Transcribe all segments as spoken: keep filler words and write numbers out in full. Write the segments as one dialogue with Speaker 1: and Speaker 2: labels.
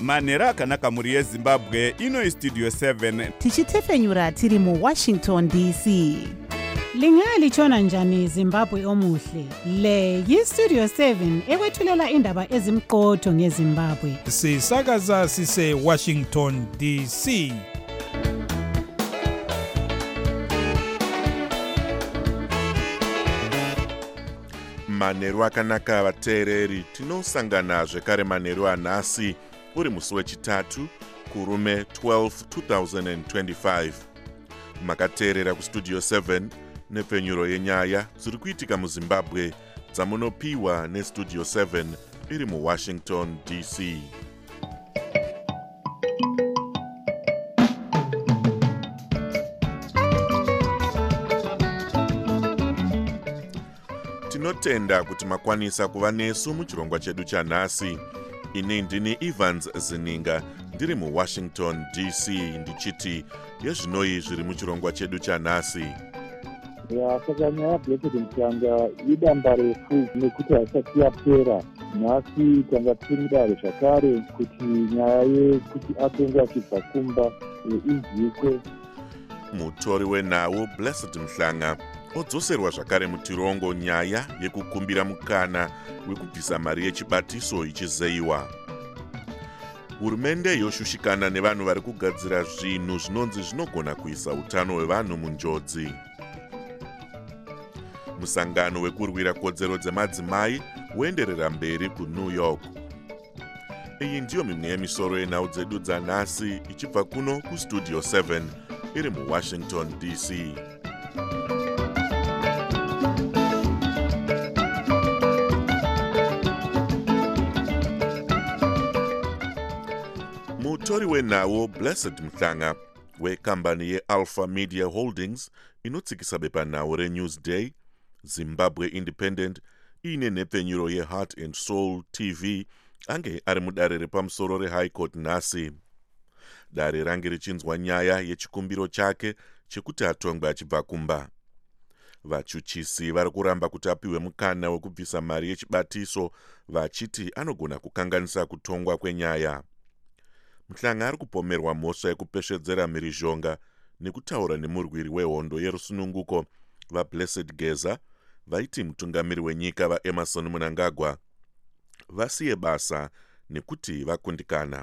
Speaker 1: manhero akanaka mhuri yezimbabwe. Ino istudio seven
Speaker 2: tichitefenyura tiri muwashington D C.
Speaker 3: Lingalitshona njani Zimbabwe omuhle? Le yistudio seven ekwethulela indaba ezimqotho ngeZimbabwe.
Speaker 4: Sisakaza sise Washington D C.
Speaker 5: Manheru akanaka vateereri, tinosangana zvekare manheru anhasi uri musi wechitatu kurume twelfth two thousand twenty-five. Makateerera kustudio seven nepfenyuro yenyaya dziri kuitika muZimbabwe dzamunopiwa nestudio seven iri muWashington D C. Tinotenda kuti makwanisa kuva nesu muchirongwa chedu chanhasi. Ini ndini Evans Zininga ndiri muWashington D C ndichiti yezvinoi zviri muchirongwa chedu chanhasi.
Speaker 6: Ya saka nyaya Blessed Mhlanga idamba refu nekuti haisati yapera. Nhasi tanga tiri mudare zvakare kuti nyaya yekuti atenge achibva kumba inzwikwe.
Speaker 5: Mutori wenhau Blessed Mhlanga odzoserwa zvakare mutirongo nyaya yekukumbira mukana wekubvisa mari yechibatiso ichizeyiwa. Hurumende yoshushikana nevanhu vari kugadzira zvinhu zvinonzi zvinogona kuisa utano hwevanhu munjodzi. Musangano wekurwira kodzero dzemadzimai uenderera mberi kuNew York. Iyi ndiyo mimwe yemisoro yenhau dzedu dzanhasi ichibva kuno kustudio seven iri muWashington D C. Mutori wenhau Blessed Mhlanga wekambani yeAlpha Media Holdings inotsikisa bepanhau reNewsday, Zimbabwe Independent ine nepfenyuro yeHeart and Soul T V ange ari mudare repamusoro reHigh Court nhasi. Dare range richinzwa nyaya yechikumbiro chake chekuti atongwe achibva kumba. Vachuchisi vari kuramba kuti apiwe mukana wekubvisa mari yechibatiso vachiti anogona kukanganisa kutongwa kwenyaya. Mhlanga ari kupomerwa mhosva yekupeshedzera mhirizhonga nekutaura nemurwiri wehondo yerusununguko vaBlessed Geza vaiti mutungamiri wenyika vaEmerson Mnangagwa vasiye basa nekuti vakundikana.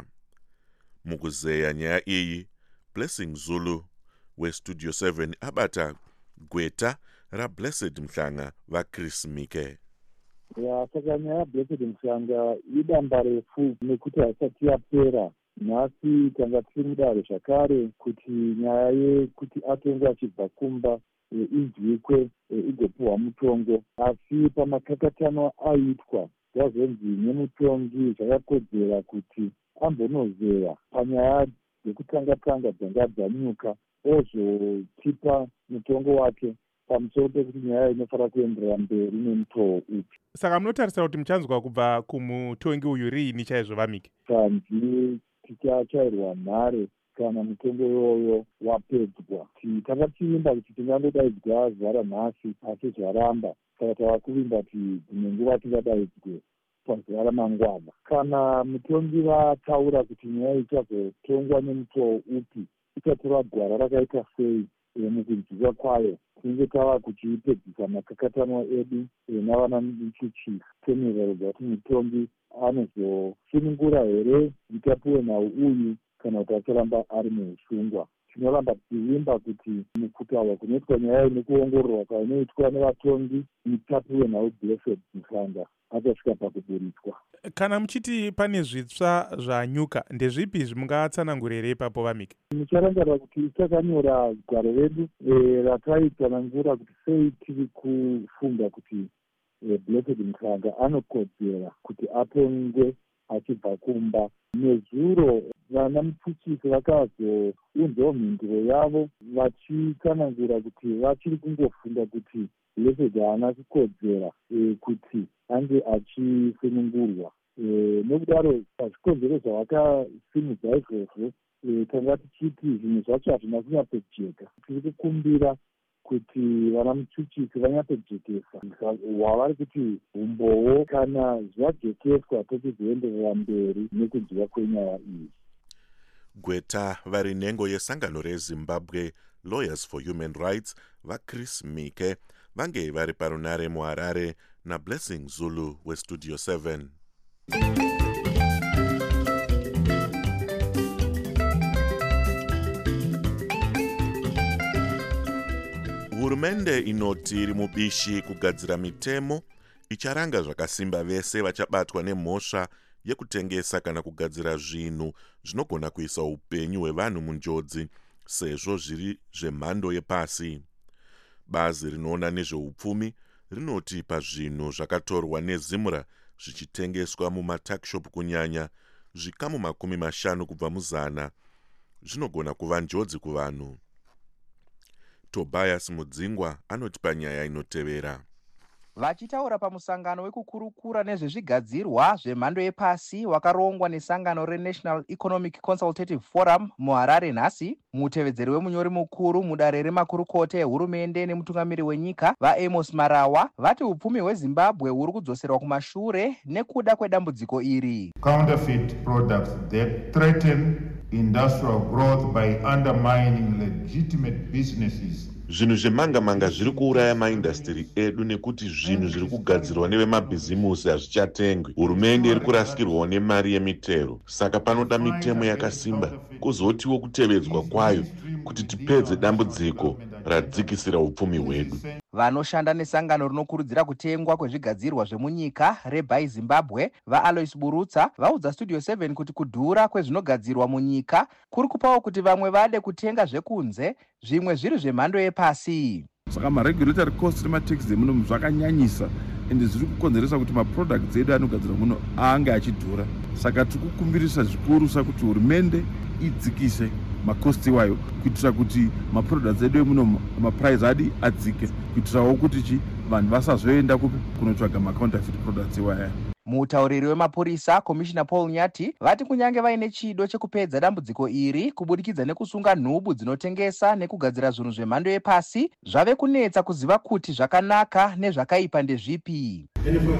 Speaker 5: Mukuzeya nyaya iyi, Blessing Zulu westudio seven abata gweta raBlessed Mhlanga vaChris Mike.
Speaker 6: Ya saka nyaya Blessed Mhlanga idamba refu nekuti haisati yapera. Nhasi tanga tiri mudare zvakare kuti nyaya yekuti atenge achibva kumba inzwikwe igopiwa mutongo. Asi pamakakatano aitwa zvazonzi nemutongi zvakakodzera kuti ambonozeya panyaya dzekutanga-tanga dzanga dzanyuka ozotipa mutongo wake pamusoro pekuti nyaya inofanira kuenderera mberi nemutoo upi.
Speaker 7: Saka munotarisira kuti muchanzwa kubva kumutongi uyu riini chaizvo vamike?
Speaker 6: Kanzi tichachairwa nhare kana mutongo iwoyo wapedzwa. Tanga tichivimba kuti tingangodaidzwa zara nhasi asi zvaramba. Saka tava kuvimba kuti dzimwe nguva tingadaidzwe pazuva ramangwana. Kana mutongi vataura kuti nyaya ichazotongwa nemutoo upi, ichatora gwara rakaita sei mukunzwika kwayo, tinenge tava kuchiipedzisa makakatano edu navana muchuchisi. Tomirerwa kuti mutongi anozosunungura here itapuwe nhau uyu kana kuti acharamba ari muusungwa. Tinoramba tichivimba kuti mukutaurwa kunoitwa nyaya nekuongororwa kwainoitwa nevatongi itapuwe nhau Blessed Mhlanga achasvika pakuburitswa.
Speaker 7: Kana muchiti pane zvitsva zvanyuka, ndezvipi zvimungatsanangura here ipapo vamike?
Speaker 6: Mucharangarira kuti takanyora gwaro redu rakaitsanangura kuti sei tiri kufunga kuti Blessed Mhlanga anokodzera kuti atongwe achibva kumba. Nezuro vana mupfuchisi vakazounzawo mhinduro yavo vachitsanangura kuti vachiri kungofunga kuti Blessed haana kukodzera kuti ange achisunungurwa. Nokudaro pazvikonzero zvavakasimudza izvozvo tanga tichiti zvinhu zvacho hazvina kunyatsojeka. Tiri kukumbira kuti vana muchuchisi vanyatsojekesa wavari kuti umbowo kana zvajekeswa tochizoenderera mberi nekudyiwa kwenyaya iyi.
Speaker 5: Gweta vari nhengo yesangano reZimbabwe Lawyers for Human Rights vaChris Mike vange vari parunare muHarare naBlessing Zulu weStudio seven. Hurumende inoti iri mubishi kugadzira mitemo icharanga zvakasimba vese vachabatwa nemhosva yekutengesa kana kugadzira zvinhu zvinogona kuisa upenyu hwevanhu munjodzi sezvo zviri zvemhando yepasi. Bazi rinoona nezveupfumi rinoti pazvinhu zvakatorwa neZimura zvichitengeswa mumatakshop kunyanya zvikamu makumi mashanu kubva muzana zvinogona kuva njodzi kuvanhu. Tobias Mudzingwa anoti panyaya inotevera.
Speaker 8: Vachitaura pamusangano wekukurukura nezvezvigadzirwa zvemhando yepasi wakarongwa nesangano reNational Economic Consultative Forum muHarare nhasi, mutevedzeri wemunyori mukuru mudare remakurukota ehurumende nemutungamiri wenyika vaAmos Marawa vati upfumi hweZimbabwe huri kudzoserwa kumashure nekuda kwedambudziko iri.
Speaker 9: Counterfeit products that threaten industrial growth by undermining legitimate businesses.
Speaker 5: Zvinhu zvemanga-manga zviri kuuraya maindastiri edu nekuti zvinhu zviri kugadzirwa nevemabhizimusi hazvichatengwi. Hurumende iri kurasikirwawo nemari yemitero. Saka panoda mitemo yakasimba kuzotiwo kutevedzwa kwayo kuti tipedze dambudziko radzikisira upfumi hwedu.
Speaker 8: Vanoshanda nesangano rinokurudzira kutengwa kwezvigadzirwa zvemunyika reBuy Zimbabwe vaAlois Burutsa vaudza Studio seven kuti kudhura kwezvinogadzirwa munyika kuri kupawo kuti vamwe vade kutenga zvekunze zvimwe zviri zvemhando yepasi.
Speaker 10: Saka maregulatory cost nematax emuno zvakanyanyisa ende zviri kukonzeresa kuti maproducts edu anogadzirwa muno ange achidhura. Saka tikukumbirisa zvikuru sakuti hurumende idzikise makosti wayo kuitira kuti maproducts edu muno maprice adi adzike kuitirawo kuti chi vanhu vasazoenda kunotsvaga macounterfeit products waya.
Speaker 8: Mutauriri wemapurisa Commissioner Paul Nyati vati kunyange vaine chido chekupedza dambudziko iri kubudikidza nekusunga nhubu dzinotengesa nekugadzira zvinhu zvemhando yepasi zvave kunetsa kuziva kuti zvakanaka nezvakaipa ndezvipi.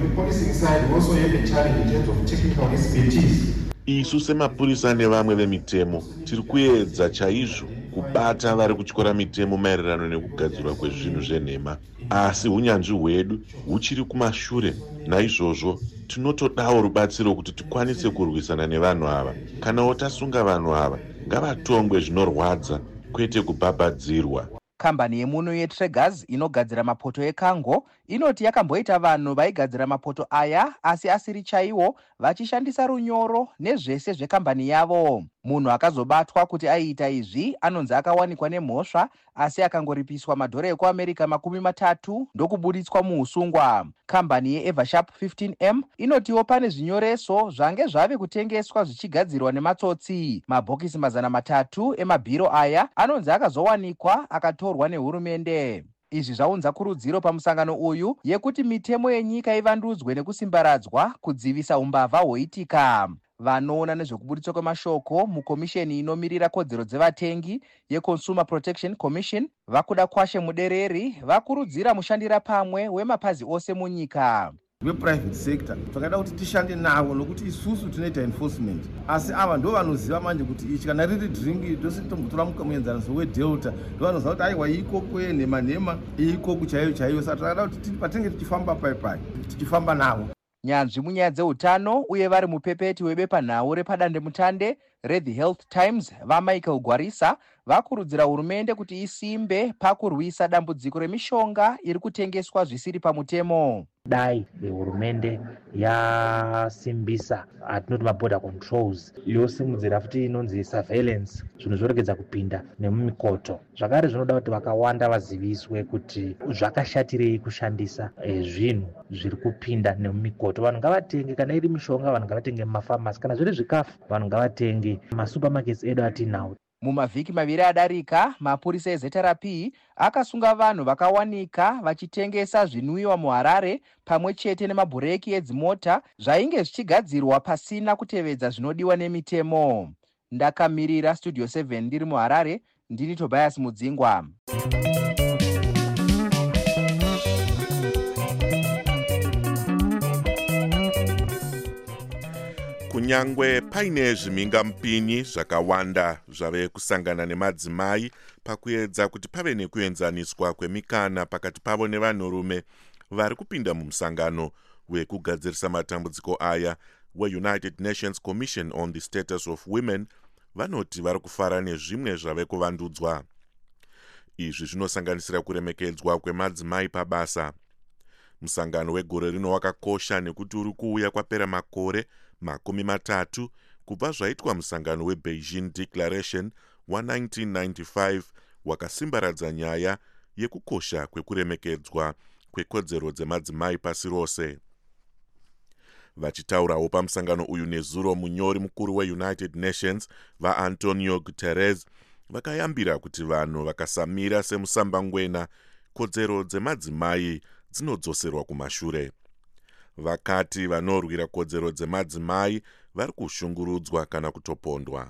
Speaker 5: Isu semapurisa nevamwe vemitemo tiri kuedza chaizvo kubata vari kutyora mitemo maererano nekugadzirwa kwezvinhu zvenhema, asi unyanzvi hwedu huchiri kumashure. Naizvozvo tinotodawo rubatsiro kuti tikwanise kurwisana nevanhu ava. Kanawo tasunga vanhu ava ngavatongwe zvinorwadza kwete kubhabhadzirwa.
Speaker 8: Kambani yemuno yeTregas inogadzira mapoto ekango inoti yakamboita vanhu vaigadzira mapoto aya asi asiri chaiwo vachishandisa runyoro nezvese zvekambani yavo. Munhu akazobatwa kuti aiita izvi anonzi akawanikwa nemhosva asi akangoripiswa madhora ekuAmerica makumi matatu ndokubuditswa muusungwa. Kambani yeEversharp fifteen M inotiwo pane zvinyoreso zvange zvave kutengeswa zvichigadzirwa nematsotsi. Mabhokisi mazana matatu emabhiro aya anonzi akazowanikwa akatorwa nehurumende. Izvi zvaunza kurudziro pamusangano uyu yekuti mitemo yenyika ivandudzwe nekusimbaradzwa kudzivisa umbavha hwoitika. Vanoona nezvekubuditswa kwemashoko mukomisheni inomirira kodzero dzevatengi yeConsumer Protection Commission vakuda kwashe mudereri vakurudzira mushandira pamwe wemapazi ose munyika.
Speaker 11: Weprivate sector takada kuti tishande nawo nokuti isusu tinoita enforcement asi ava ndo vanoziva manje kuti ichi kana riri drink tositomutora muenzaniso weDelta ndo vanoziva kuti aiwa ikoko yenhema nhema ikoko chaiyo chaiyo. Saka takada kuti patenge tichifamba paipai tichifamba nawo.
Speaker 8: Nyanzvi munyaya dzeutano uye vari mupepeti webepanhau repadandemutande reThe Health Times vaMichael Gwarisa vakurudzira hurumende kuti isimbe pakurwisa dambudziko remishonga iri kutengeswa zvisiri pamutemo.
Speaker 12: Dai hurumende yasimbisa atinoti maborder controls yosimudzira futi inonzi surveillance zvinhu zvoregedza kupinda nemumikoto. Zvakare zvinoda kuti vakawanda vaziviswe kuti zvakashatirei kushandisa e, zvinhu zviri kupinda nemumikoto. Vanhu ngavatenge kana iri mishonga, vanhu ngavatenge mumafamasi, kana zviri zvikafu vanhu ngavatenge masupermarkets edu atinawo.
Speaker 8: Mumavhiki maviri adarika, mapurisa eZeta-P akasunga vanhu vakawanika vachitengesa zvinwiwa muHarare pamwe chete nemabhureki edzimota zvainge zvichigadzirwa pasina kutevedza zvinodiwa nemitemo. Ndakamirira Studio seven ndiri muHarare, ndini Tobias Mudzingwa.
Speaker 5: Kunyangwe paine zvimhingamupinyi zvakawanda zvave kusangana nemadzimai pakuedza kuti pave nekuenzaniswa kwemikana pakati pavo nevanhurume vari kupinda mumusangano wekugadzirisa matambudziko aya weUnited Nations Commission on the Status of Women vanoti vari kufara nezvimwe zvave kuvandudzwa. Izvi zvinosanganisira kuremekedzwa kwemadzimai pabasa. Musangano wegore rino wakakosha nekuti uri kuuya kwapera makore makumi matatu kubva zvaitwa musangano weBeijing Declaration wa nineteen ninety-five wakasimbaradza nyaya yekukosha kwekuremekedzwa kwekodzero dzemadzimai pasi rose. Vachitaurawo pamusangano uyu nezuro, munyori mukuru weUnited Nations vaAntonio Guterres vakayambira kuti vanhu vakasamira semusambangwena kodzero dzemadzimai dzinodzoserwa kumashure. Vakati vanorwira kodzero dzemadzimai vari kushungurudzwa kana kutopondwa.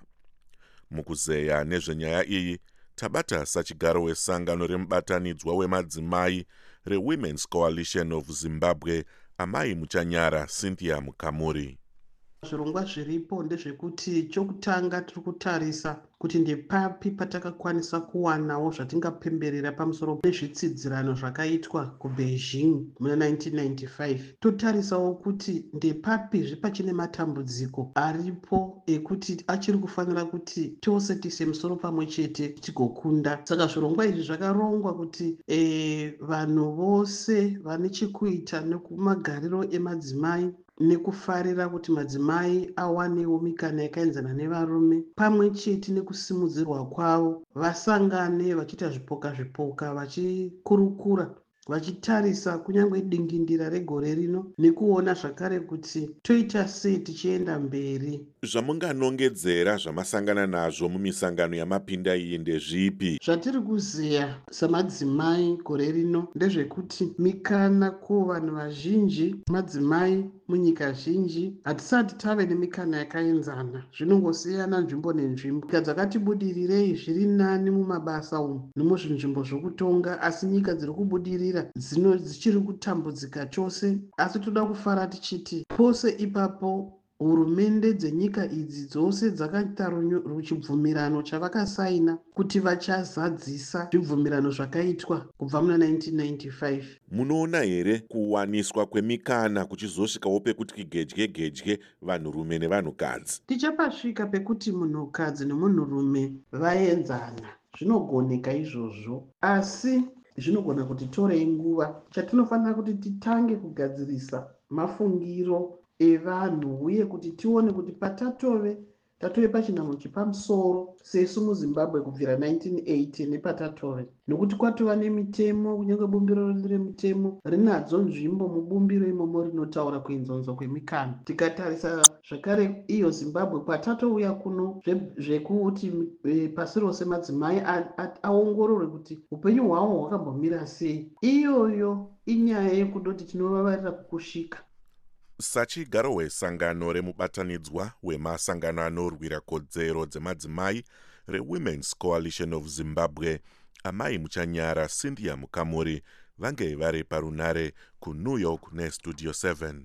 Speaker 5: Mukuzeya nezvenyaya iyi tabata sachigaro wesangano remubatanidzwa wemadzimai reWomen's Coalition of Zimbabwe Amai Muchanyara Cynthia Mukamuri.
Speaker 13: Zvirongwa zviripo ndezvekuti chokutanga tiri kutarisa kuti ndepapi patakakwanisa kuwanawo zvatingapemberera pamusoro pezvitsidzirano zvakaitwa kuBeijing muna nineteen ninety-five. Totarisawo kuti ndepapi pachine matambudziko aripo ekuti achiri kufanira kuti tose tise musoro pamwe chete tigokunda. Saka zvirongwa izvi zvakarongwa kuti e, vanhu vose vane chekuita nekumagariro emadzimai nekufarira kuti madzimai awanewo mikana yakaenzana nevarume pamwe chete nekusimudzirwa kwavo vasangane vachiita zvipoka zvipoka vachikurukura vachitarisa kunyange dingindira regore rino nekuona zvakare kuti toita sei tichienda mberi.
Speaker 5: Zvamunganongedzera zvamasangana nazvo mumisangano yamapinda iyi ndezvipi?
Speaker 13: Zvatiri kuziya samadzimai gore rino ndezvekuti mikana kuvanhu vazhinji madzimai munyika zhinji hatisati tave nemikana yakaenzana, zvinongosiyana nzvimbo nenzvimbo. Nyika dzakatibudirirei zviri nani mumabasa umu nemuzvinzvimbo zvokutonga, asi nyika dziri kubudirira dzino dzichiri kutambudzika chose. Asi toda kufara tichiti pose ipapo hurumende dzenyika idzi dzose dzakaita chibvumirano chavakasaina kuti vachazadzisa zvibvumirano zvakaitwa kubva muna nineteen ninety-five.
Speaker 5: Munoona here kuwaniswa kwemikana kuchizosvikawo pekuti kigedye gedye vanhurume nevanhukadzi?
Speaker 13: Tichapasvika pekuti munhukadzi nemunhurume vaenzana, zvinogoneka izvozvo, asi zvinogona kuti torei nguva. Chatinofanira kuti titange kugadzirisa mafungiro evanhu uye kuti tione kuti patatove tatove pachinhamo chepamusoro sesu muZimbabwe kubvira nineteen eighty nepatatove, nokuti kwatova nemitemo, kunyange bumbiro remitemo rinadzo nzvimbo mubumbiro imomo rinotaura kuenzanzwa kwemikana. Tikatarisa zvakare iyo Zimbabwe kwatatouya kuno zvekuti e, pasi rose madzimai aongororwe kuti upenyu hwavo hwakambomira sei. Iyoyo inyaya yekudoti tinovavarira kukushika.
Speaker 5: Sachigaro wesangano remubatanidzwa wemasangano anorwira kodzero dzemadzimai reWomen's Coalition of Zimbabwe Amai Muchanyara Cynthia Mukamuri vange vari parunare kuNew York neStudio seven.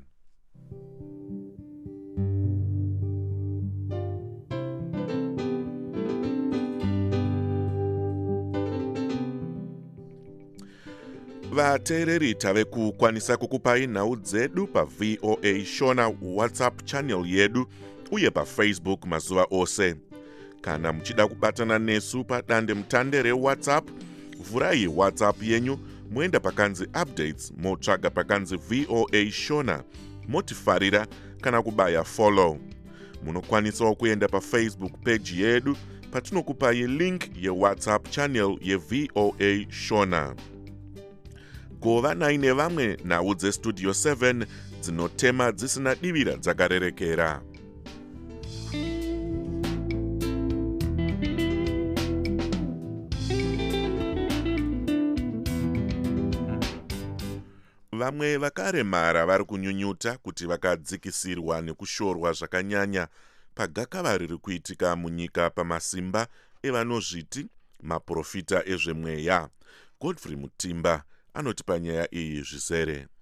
Speaker 5: Vateereri tave kukwanisa kukupai nhau dzedu pa V O A Shona WhatsApp channel yedu uye pa Facebook mazuva ose. Kana muchida kubatana nesu padande mutande reWhatsApp, vhurai WhatsApp yenyu moenda pakanzi updates motsvaga pakanzi V O A Shona motifarira kana kubaya follow. Munokwanisawo kuenda pa Facebook page yedu patinokupai link yeWhatsApp channel ye V O A Shona. Gova naine vamwe nhau dzeStudio seven dzinotema dzisina divira dzakarerekera. Vamwe vakaremara vari kunyunyuta kuti vakadzikisirwa nekushorwa zvakanyanya pagakava riri kuitika munyika pamasimba evanozviti maprofita ezvemweya. Godfrey Mutimba anoti panyaya iyi zvizere.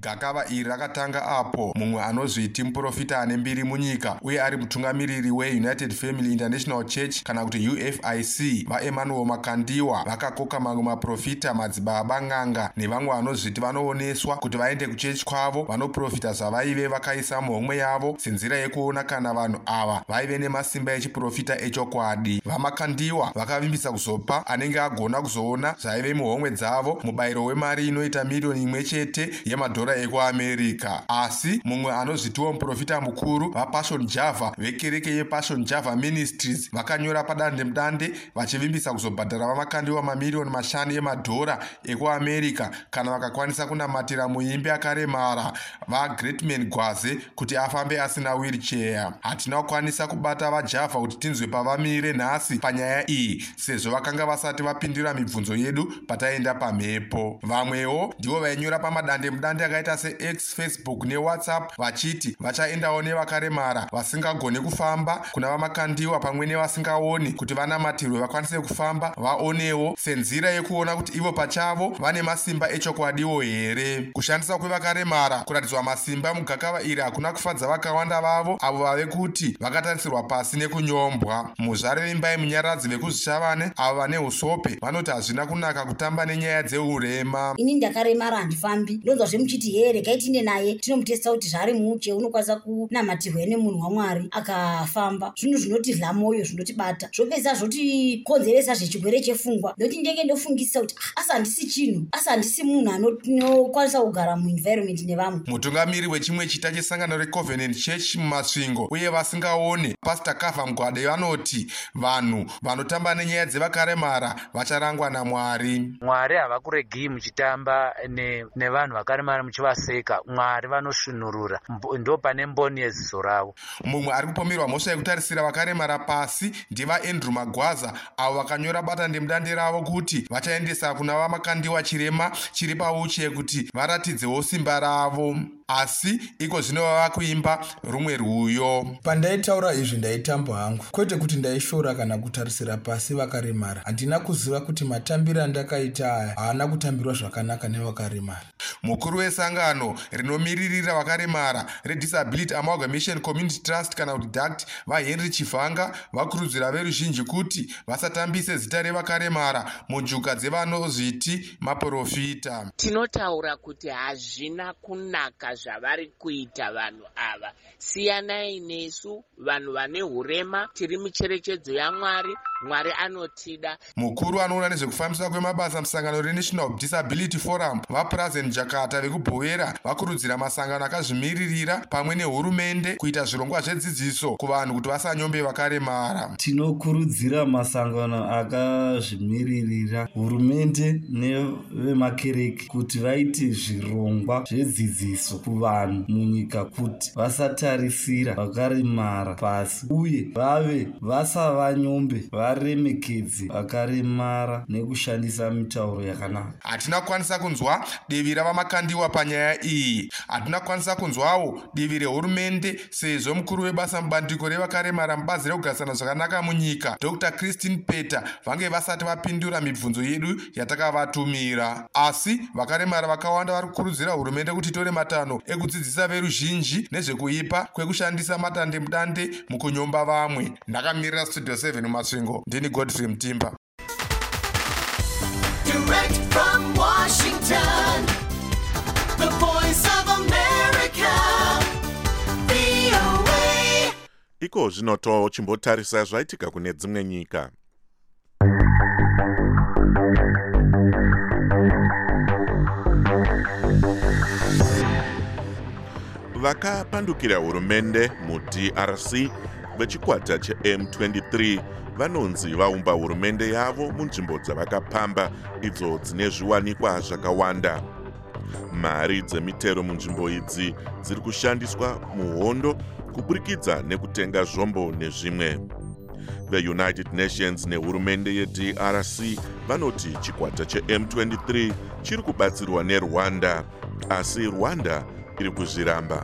Speaker 14: Gakava iri rakatanga apo mumwe anozviti muprofita ane mbiri munyika uye ari mutungamiriri weUnited Family International Church kana kuti U F I C vaEmmanuel Makandiwa vakakoka mamwe maprofita, madzibaba, n'anga nevamwe vanozviti vanooneswa kuti vaende kuchechi kwavo vanoprofita zvavaive vakaisa muhomwe yavo senzira yekuona kana vanhu ava vaive nemasimba echiprofita echokwadi. VaMakandiwa vakavimbisa kuzopa anenge agona kuzoona zvaive muhomwe dzavo mubayiro wemari inoita miriyoni imwe chete yemadhora ekuAmerica. Asi mumwe anozvitiwo muprofita mukuru vaPassion Java vekereke yePassion Java Ministries vakanyora padande mudande vachivimbisa kuzobhadhara vaMakandiwa mamiriyoni mashanu emadhora ekuAmerica kana vakakwanisa kunamatira muimbi akaremara vaGreatman Gwaze kuti afambe asina wheelchair. Hatina kukwanisa kubata vaJava kuti tinzwe pavamire nhasi panyaya iyi sezvo vakanga vasati vapindura mibvunzo yedu pataenda pamhepo. Vamwewo ndivo vainyora pamadande mudande akaita seX, Facebook neWhatsApp vachiti vachaendawo nevakaremara vasingagone kufamba kuna vaMakandiwa pamwe nevasingaoni kuti vanamatirwe vakwanise kufamba vaonewo senzira yekuona kuti ivo pachavo vane masimba echokwadiwo here. Kushandisa kwevakaremara kuratidzwa masimba mugakava iri hakuna kufadza vakawanda vavo avo vave kuti vakatarisirwa pasi nekunyombwa. Muzvare vembai munyaradzi vekuzvishavane avo vane usope vanoti hazvina kunaka kutamba nenyaya dzeurema.
Speaker 15: Ini ndakaremara handifambi ndonzwa zvemuchiti here regai tine naye tinomutesta kuti zvare muuche unokwanisa kunamatirwa nemunhu waMwari akafamba. Zvinhu zvinotidla moyo zvinotibata zvopedza zvotikonzeresa zvechirwere chepfungwa ndokuti ndenge ndofungisa kuti asi handisi chinhu asi handisi munhu anokwanisa kugara muenvironment nevamwe.
Speaker 14: Mutungamiri wechimwe chita chesangano reCovenant Church mumasvingo uye vasingaone Pastor Kava Mgwade vanoti vanhu vanotamba nenyaya dzevakaremara vacharangwa naMwari.
Speaker 12: Mwari havakuregei muchitamba nevanhu vakaremara muchivaseka. Mwari vanosvinurura, ndo pane mboni yeziso ravo.
Speaker 14: Mumwe ari kupomerwa mhosva yekutarisira vakaremara pasi ndivaAndrew Magwaza avo vakanyora batande mudande ravo kuti vachaendesa kuna vaMakandiwa chirema chiri pauche kuti varatidzewo simba ravo. Asi iko zvino vava kuimba rumwe rwuyo.
Speaker 16: Pandaitaura izvi ndaitamba hangu kwete kuti ndaishora kana kutarisira pasi vakaremara. Handina kuziva kuti matambiro andakaita aya haana kutambirwa zvakanaka nevakaremara.
Speaker 14: Mukuru wesangano rinomiririra vakaremara reDisability Amalgamation Community Trust kana kuti D A C T vaHenry Chivanga vakurudzira veruzhinji kuti vasatambise zita revakaremara munjuka dzevanozviti maprofita.
Speaker 17: Tinotaura kuti hazvina kunaka zvavari kuita vanhu ava. Siyanai nesu vanhu vane hurema tiri mucherechedzo yaMwari. Mwari anotida.
Speaker 14: Mukuru anoona nezvekufambiswa kwemabasa musangano reNational Disability Forum vaPrazen Jakarta vekubhowera vakurudzira masangano akazvimiririra pamwe nehurumende kuita zvirongwa zvedzidziso kuvanhu kuti vasanyombe vakaremara.
Speaker 18: Tinokurudzira masangano akazvimiririra, hurumende nevemakereke kuti vaite zvirongwa zvedzidziso kuvanhu munyika kuti vasatarisira vakaremara pasi uye vave vasavanyombe varemekedze vakaremara nekushandisa mitauro yakanaka.
Speaker 14: Hatina kukwanisa kunzwa divi ravaMakandiwa panyaya iyi. Hatina kukwanisa kunzwawo divi rehurumende sezvo mukuru webasa mubandiko revakaremara mubazi rekugarisana zvakanaka munyika Doctor Christine Peter vange vasati vapindura mibvunzo yedu yatakavatumira. Asi vakaremara vakawanda vari kukurudzira hurumende kuti itore matanho ekudzidzisa veruzhinji nezvekuipa kwekushandisa matande mudande mukunyomba vamwe. Ndakamirira Studio seven mumasvingo ndini Godfrey Mutimba.
Speaker 19: Direct from Washington, the voice of America, V O A.
Speaker 5: Iko zvinoto chimbotarisa zvaitika kune dzimwe nyika. Vakapandukira hurumende muD R C vechikwata cheM twenty-three vanonzi vaumba hurumende yavo munzvimbo dzavakapamba idzo dzine zviwanikwa zvakawanda. Mari dzemitero munzvimbo idzi dziri kushandiswa muhondo kuburikidza nekutenga zvombo nezvimwe. VeUnited Nations nehurumende yeD R C vanoti chikwata cheM twenty-three chiri kubatsirwa neRwanda, asi Rwanda iri kuzviramba.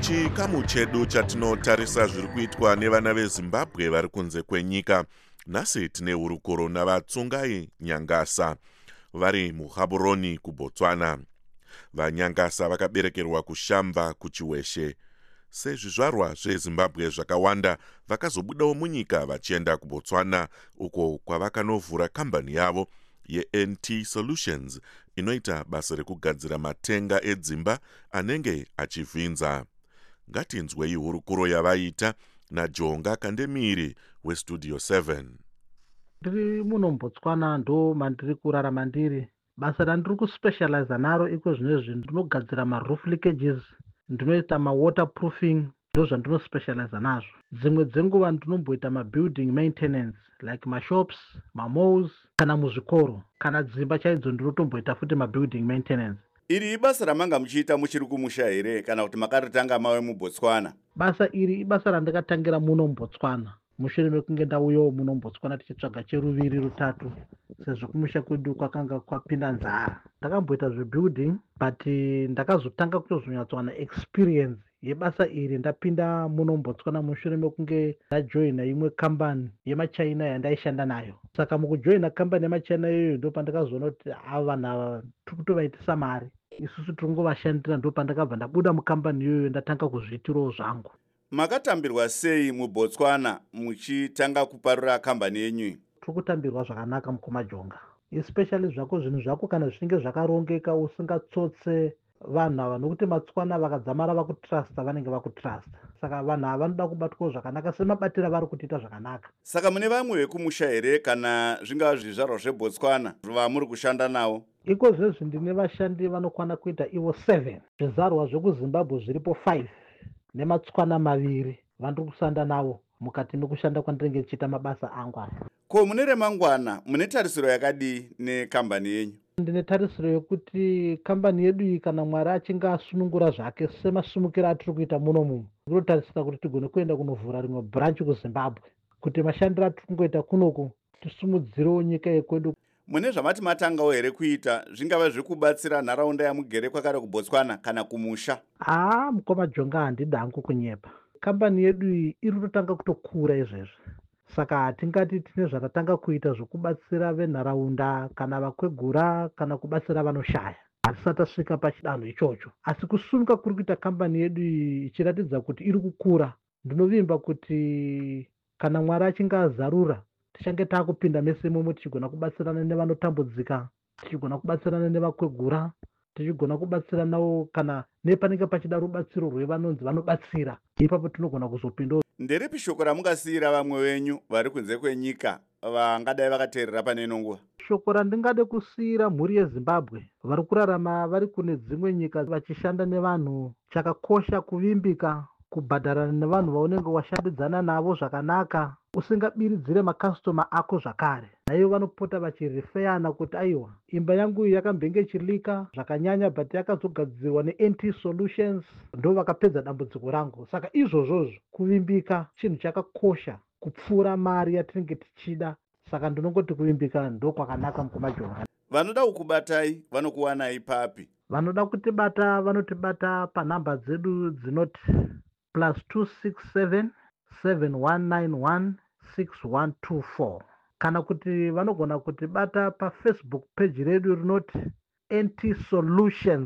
Speaker 5: muchikamu chedu chatinotarisa zviri kuitwa nevana vezimbabwe vari kunze kwenyika, nhasi tine hurukuro navatsungai Nyangasa vari muGaborone kuBotswana. VaNyangasa vakaberekerwa kuShamva kuChiweshe. Sezvizvarwa zveZimbabwe zvakawanda vakazobudawo munyika vachienda kuBotswana, uko kwavakanovhura kambani yavo yeN T Solutions inoita basa rekugadzira matenga edzimba anenge achivhinza. Ngatinzwei hurukuro yavaita naJonga Kandemiri weStudio seven.
Speaker 20: Ndiri muno muBotswana ndo mandiri kurarama ndiri. Basa randiri kuspecialize naro iko zvinezvi ndinogadzira ma-roof leakages, ndinoita ma-waterproofing, ndo zvandinospecialize nazvo. Dzimwe dzenguva ndinomboita ma-building maintenance like ma-shops, ma-malls kana muzvikoro, kana dzimba chaidzo ndinotomboita futi ma-building maintenance.
Speaker 1: Iri ibasa ramanga muchiita muchiri kumusha here kana kuti makaritanga mawe muBotswana?
Speaker 20: Basa iri ibasa randakatangira muno muBotswana. Mushure mekunge ndauyawo muno muBotswana tichitsvaga cheruviri rutatu, sezvo kumusha kwedu kwakanga kwapinda nzara. Ndakamboita zvebuilding but ndakazotanga kutozonyatsowana experience yebasa iri ndapinda muno muBotswana mushure mekunge ndajoina imwe kambani yemachina yandaishanda nayo. Saka mukujoina kambani yemachina iyoyo ndo pandakazoona kuti ava vanhu tiri kutovaitisa mari, isusu tiri kungovashandira. Ndo pandakabva ndabuda mukambani iyoyo ndatanga kuzviitirawo zvangu.
Speaker 1: Makatambirwa sei muBotswana muchitanga kuparura kambani yenyu?
Speaker 20: Tiri kutambirwa zvakanaka mukomaJonga, especially zvako zvinhu zvako kana zvichinge zvakarongeka usingatsotse vanhu ava, nokuti matswana vakadzamara vakutrasta vanenge vakutrasta. Saka vanhu ava vanoda kubatwawo zvakanaka semabatira vari kutiita zvakanaka.
Speaker 1: Saka mune vamwe vekumusha here kana zvingava zvizvarwa zveBotswana vamuri kushanda navo?
Speaker 20: Iko zvezvi ndine vashandi vanokwana kuita ivo seven. Zvizvarwa zvekuZimbabwe zviripo five nematswana maviri vandiri kushanda navo mukati mekushanda kwandinenge ndichiita mabasa angu aya.
Speaker 1: Ko mune remangwana mune tarisiro yakadii nekambani yenyu?
Speaker 20: Ndine tarisiro yekuti kambani yedu iyi kana Mwari achinge asunungura zvake semasumukiro atiri kuita muno mumo, ndinotarisira kuti tigone kuenda kunovhura rimwe branch kuZimbabwe, kuti mashandiro atiri kungoita kunoku tisumudzirewo nyika yekwedu.
Speaker 1: Mune zvamati matangawo here kuita zvingava zvekubatsira nharaunda yamugere kwakare kuBotswana kana kumusha?
Speaker 20: Ah, mukomaJonga handidi hangu kunyepa. Kambani yedu iyi iri kutotanga kutokura izvezvi. Saka hatingati tine zvatatanga kuita zvokubatsira venharaunda kana vakwegura kana kubatsira vanoshaya. Hatisati tasvika pachidanho ichocho. Asi kusumuka kuri kuita kambani yedu iyi ichiratidza kuti iri kukura, ndinovimba kuti kana Mwari achinge azarura tichange taakupinda mese imomo tichigona kubatsirana nevanotambudzika, tichigona kubatsirana nevakwegura, tichigona kubatsiranawo kana nepanenge pachida rubatsiro rwevanonzi vanobatsira. Ipapo tinogona kuzopindawo.
Speaker 1: Nderipi shoko ramungasiyira vamwe venyu vari kunze kwenyika vangadai vakateerera pane ino nguva?
Speaker 20: Shoko randingade kusiyira mhuri yeZimbabwe vari kurarama vari kune dzimwe nyika vachishanda nevanhu, chakakosha kuvimbika, kubhadharana nevanhu vaunenge washandidzana navo zvakanaka, usingabiridzire makastoma ako zvakare. Naivo vanopota vachirefeyana kuti aiwa imba yangu yakambenge ichilika zvakanyanya but yakazogadzirwa neN T Solutions ndo vakapedza dambudziko rangu. Saka izvozvozvo kuvimbika chinhu chakakosha kupfuura mari yatinenge tichida. Saka ndinongoti kuvimbika ndo kwakanaka mukomaJonga.
Speaker 1: Vanoda kukubatai vanokuwanai papi?
Speaker 20: Vanoda kutibata vanotibata panhamba dzedu dzinoti plus two six seven seven one nine one six one two four. Kana kuti vanogona kutibata paFacebook page redu rinoti N T Solutions,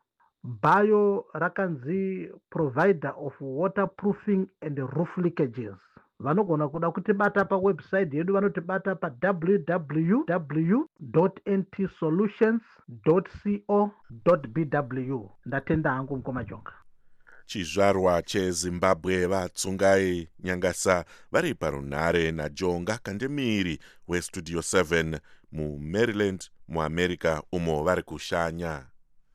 Speaker 20: bio rakanzi provider of waterproofing and roof leakages. Vanogona kuda kutibata pawebsite yedu vanotibata pa w w w dot n t solutions dot co dot b w. Ndatenda hangu mukomaJonga.
Speaker 5: Chizvarwa cheZimbabwe vatsungai Nyangasa vari parunhare naJonga Kandemiri weStudio seven muMaryland muAmerica umo vari kushanya.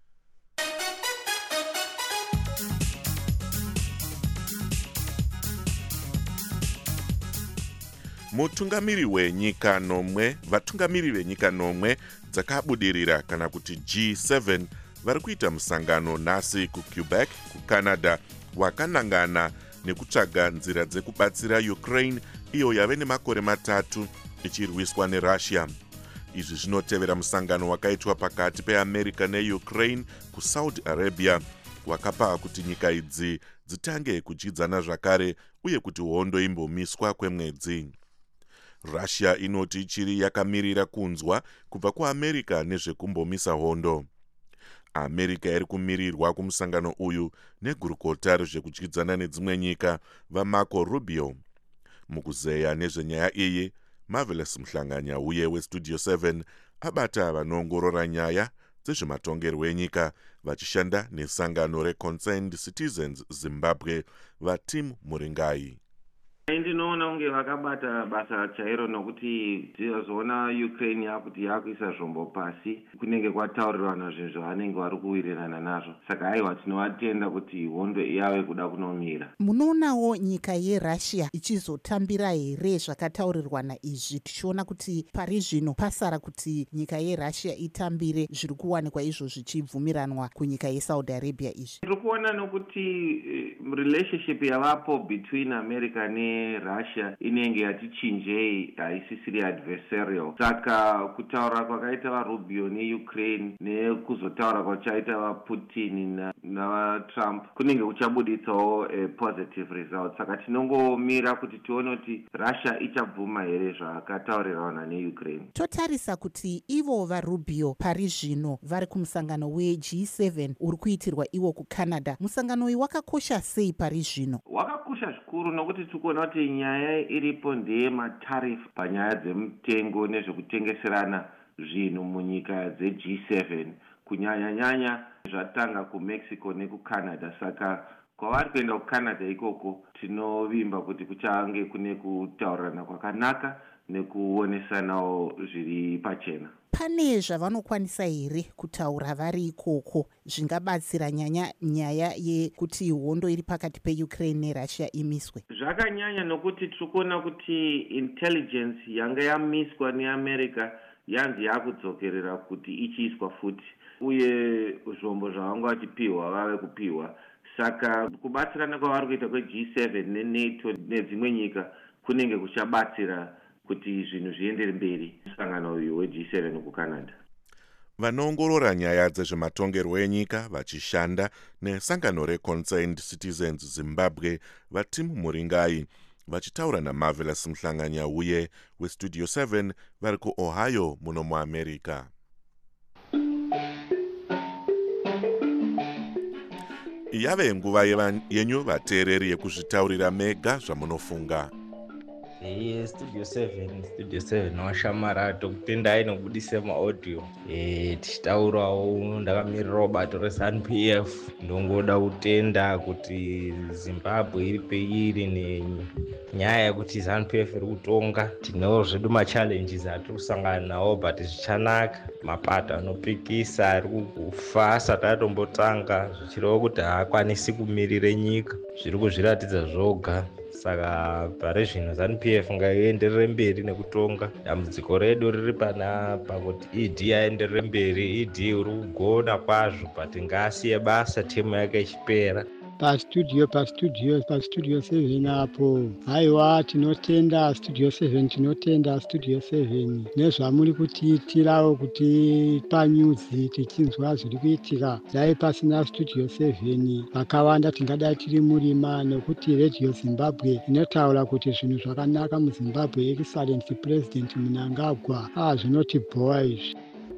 Speaker 5: Mutungamiri wenyika nomwe vatungamiri venyika nomwe dzakabudirira kana kuti G seven vari kuita musangano nhasi kuQuebec kuCanada wakanangana nekutsvaga nzira dzekubatsira Ukraine iyo yave nemakore matatu ichirwiswa neRussia. Izvi zvinotevera musangano wakaitwa pakati peAmerica neUkraine kuSaudi Arabia wakapa kuti nyika idzi dzitange kuchidzana zvakare uye kuti hondo imbomiswa kwemwedzi. Russia inoti ichiri yakamirira kunzwa kubva kuAmerica nezvekumbomisa hondo. America iri kumirirwa kumusangano uyu negurukota rezvekudyidzana nedzimwe nyika vaMarco Rubio. Mukuzeya nezvenyaya iyi, Marvelous Mhlanganya uye weStudio seven abata vanoongorora nyaya dzezvematongerwo enyika vachishanda nesangano reConcerned Citizens Zimbabwe vaTim Muringai.
Speaker 21: Ndinoona kunge vakabata basa chairo nokuti tinozoona Ukraine yakuti yakuisa zvombo pasi kunenge kwataurirwana zvinhu zvavanenge vari kuwirirana nazvo. Saka haiwa tinovatenda kuti hondo yave kuda kunomira.
Speaker 2: Munoonawo nyika yeRussia ichizotambira here zvakataurirwana izvi, tichiona kuti pari zvino pasara kuti nyika yeRussia itambire zviri kuwanikwa izvo zvichibvumiranwa kunyika yeSaudi Arabia izvi?
Speaker 21: Tiri kuona nokuti relationship yavapo between America ne Russia inenge yatichinjei, haisisiri adversarial. Saka kutaura kwakaita vaRubio neUkraine nekuzotaura kwachaita vaPutin navaTrump kunenge kuchabuditsawo a positive result. Saka tinongomira kuti tione kuti Russia ichabvuma here zvakataurirana neUkraine.
Speaker 2: Totarisa kuti ivo vaRubio pari zvino vari kumusangano we G seven uri kuitirwa iwo kuCanada. Musangano uyu wakakosha sei pari zvino?
Speaker 21: Wakakosha zvikuru nokuti tikuona kuti nyaya iripo ndeye matarifu panyaya dzemutengo nezvekutengeserana zvinhu munyika dzeG seven, kunyanya nyanya zvatanga kuMexico nekuCanada. Saka kwavari kuenda kuCanada ikoko tinovimba kuti kuchange kune kutaurirana kwakanaka nekuonesanawo zviri pachena.
Speaker 2: Pane zvavanokwanisa here kutaura vari ikoko zvingabatsira nyanya nyaya yekuti hondo iri pakati peUkraine neRussia imiswe?
Speaker 21: Zvakanyanya nokuti tikuona kuti intelligence yanga yamiswa neAmerica yanzi yakudzokerera kuti ichiiswa futi, uye zvombo zvavanga vachipiwa vave kupiwa. Saka kubatsirana kwavari kuita kweG seven neNATO nedzimwe nyika kunenge kuchabatsira kuti zvinhu zviendere mberi musangano uyu weG seven kuCanada.
Speaker 5: Vanoongorora nyaya dzezvematongerwo enyika vachishanda nesangano reConcerned Citizens Zimbabwe vaTim Muringai vachitaura naMarvelous Mhlanganya uye weStudio seven vari kuOhio muno muAmerica. Yave nguva yenyu vateereri yekuzvitaurira mega zvamunofunga.
Speaker 22: Hey, Studio seven, Studio seven washamara tokutendai nokubudisa maaudio. Eh, tichitaurawo ndakamirirawo bato reZANU P F. Ndongoda kutenda kuti Zimbabwe iri peiri nenyaya yekuti ZANU P F iri kutonga. Tinewo zvedu machallenges atiri kusangana nawo but zvichanaka. Mapato anopikisa ari kufa asati atombotanga zvichirevo kuti haakwanisi kumirire nyika. Zviri kuzviratidza zvoga. Saka pari zvino ZANU P F ngaienderere mberi nekutonga. Dambudziko redu riri panapa kuti E D aenderere mberi. E D uri kugona kwazvo but ngaasiye basa timu yake ichipera.
Speaker 23: pastudio pastudio pastudio seven apo. Haiwa tinotenda Studio seven, tinotenda Studio seven nezvamuri kutiitirawo kuti panyuzi tichinzwa zviri kuitika. Dai pasina Studio seven vakawanda tingadai tiri murima, nokuti Radio Zimbabwe inotaura kuti zvinhu zvakanaka muZimbabwe. Excellent President Mnangagwa. Ah, zvinotibhowa izvi.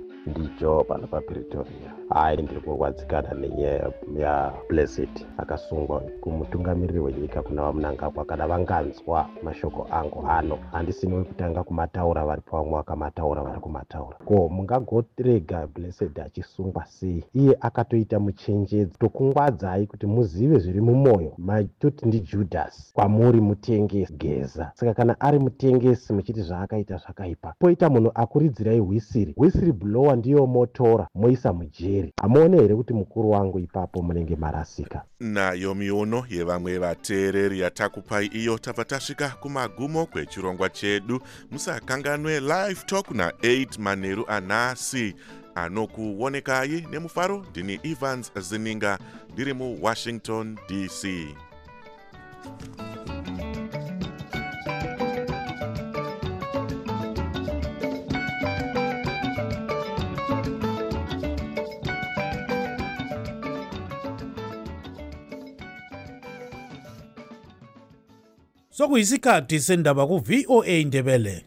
Speaker 24: Ndijo pano paPretoria. Hai, ndiri kurwadzikana nenyaya yaBlessed akasungwa kumutungamiriri wenyika kuna vaMnangagwa. Kana vanganzwa mashoko angu ano, handisini wekutanga kumataura vari pamwe vakamataura vari kumataura. Ko mungagorega Blessed achisungwa sei? Iye akatoita muchenjedzo tokungwadzai kuti muzive zviri mumwoyo. Maitoti ndiJudas kwamuri mutengesi geza. Saka kana ari mutengesi muchiti zvaakaita zvakaipa, poita munhu akuridzirai whisiri, whisiri blower ndiyo motora moisa mujeri. Hamuone here kuti mukuru wangu ipapo munenge marasika?
Speaker 5: Nayo miono yevamwe vateereri yatakupai iyo tabva tasvika kumagumo kwechirongwa chedu. Musakanganwe live talk na eight manheru anhasi. Anokuonekai nemufaro ndini Evans Zininga ndiri muWashington D C.
Speaker 3: Sokuyisikhathi sendaba ku V O A Indebele.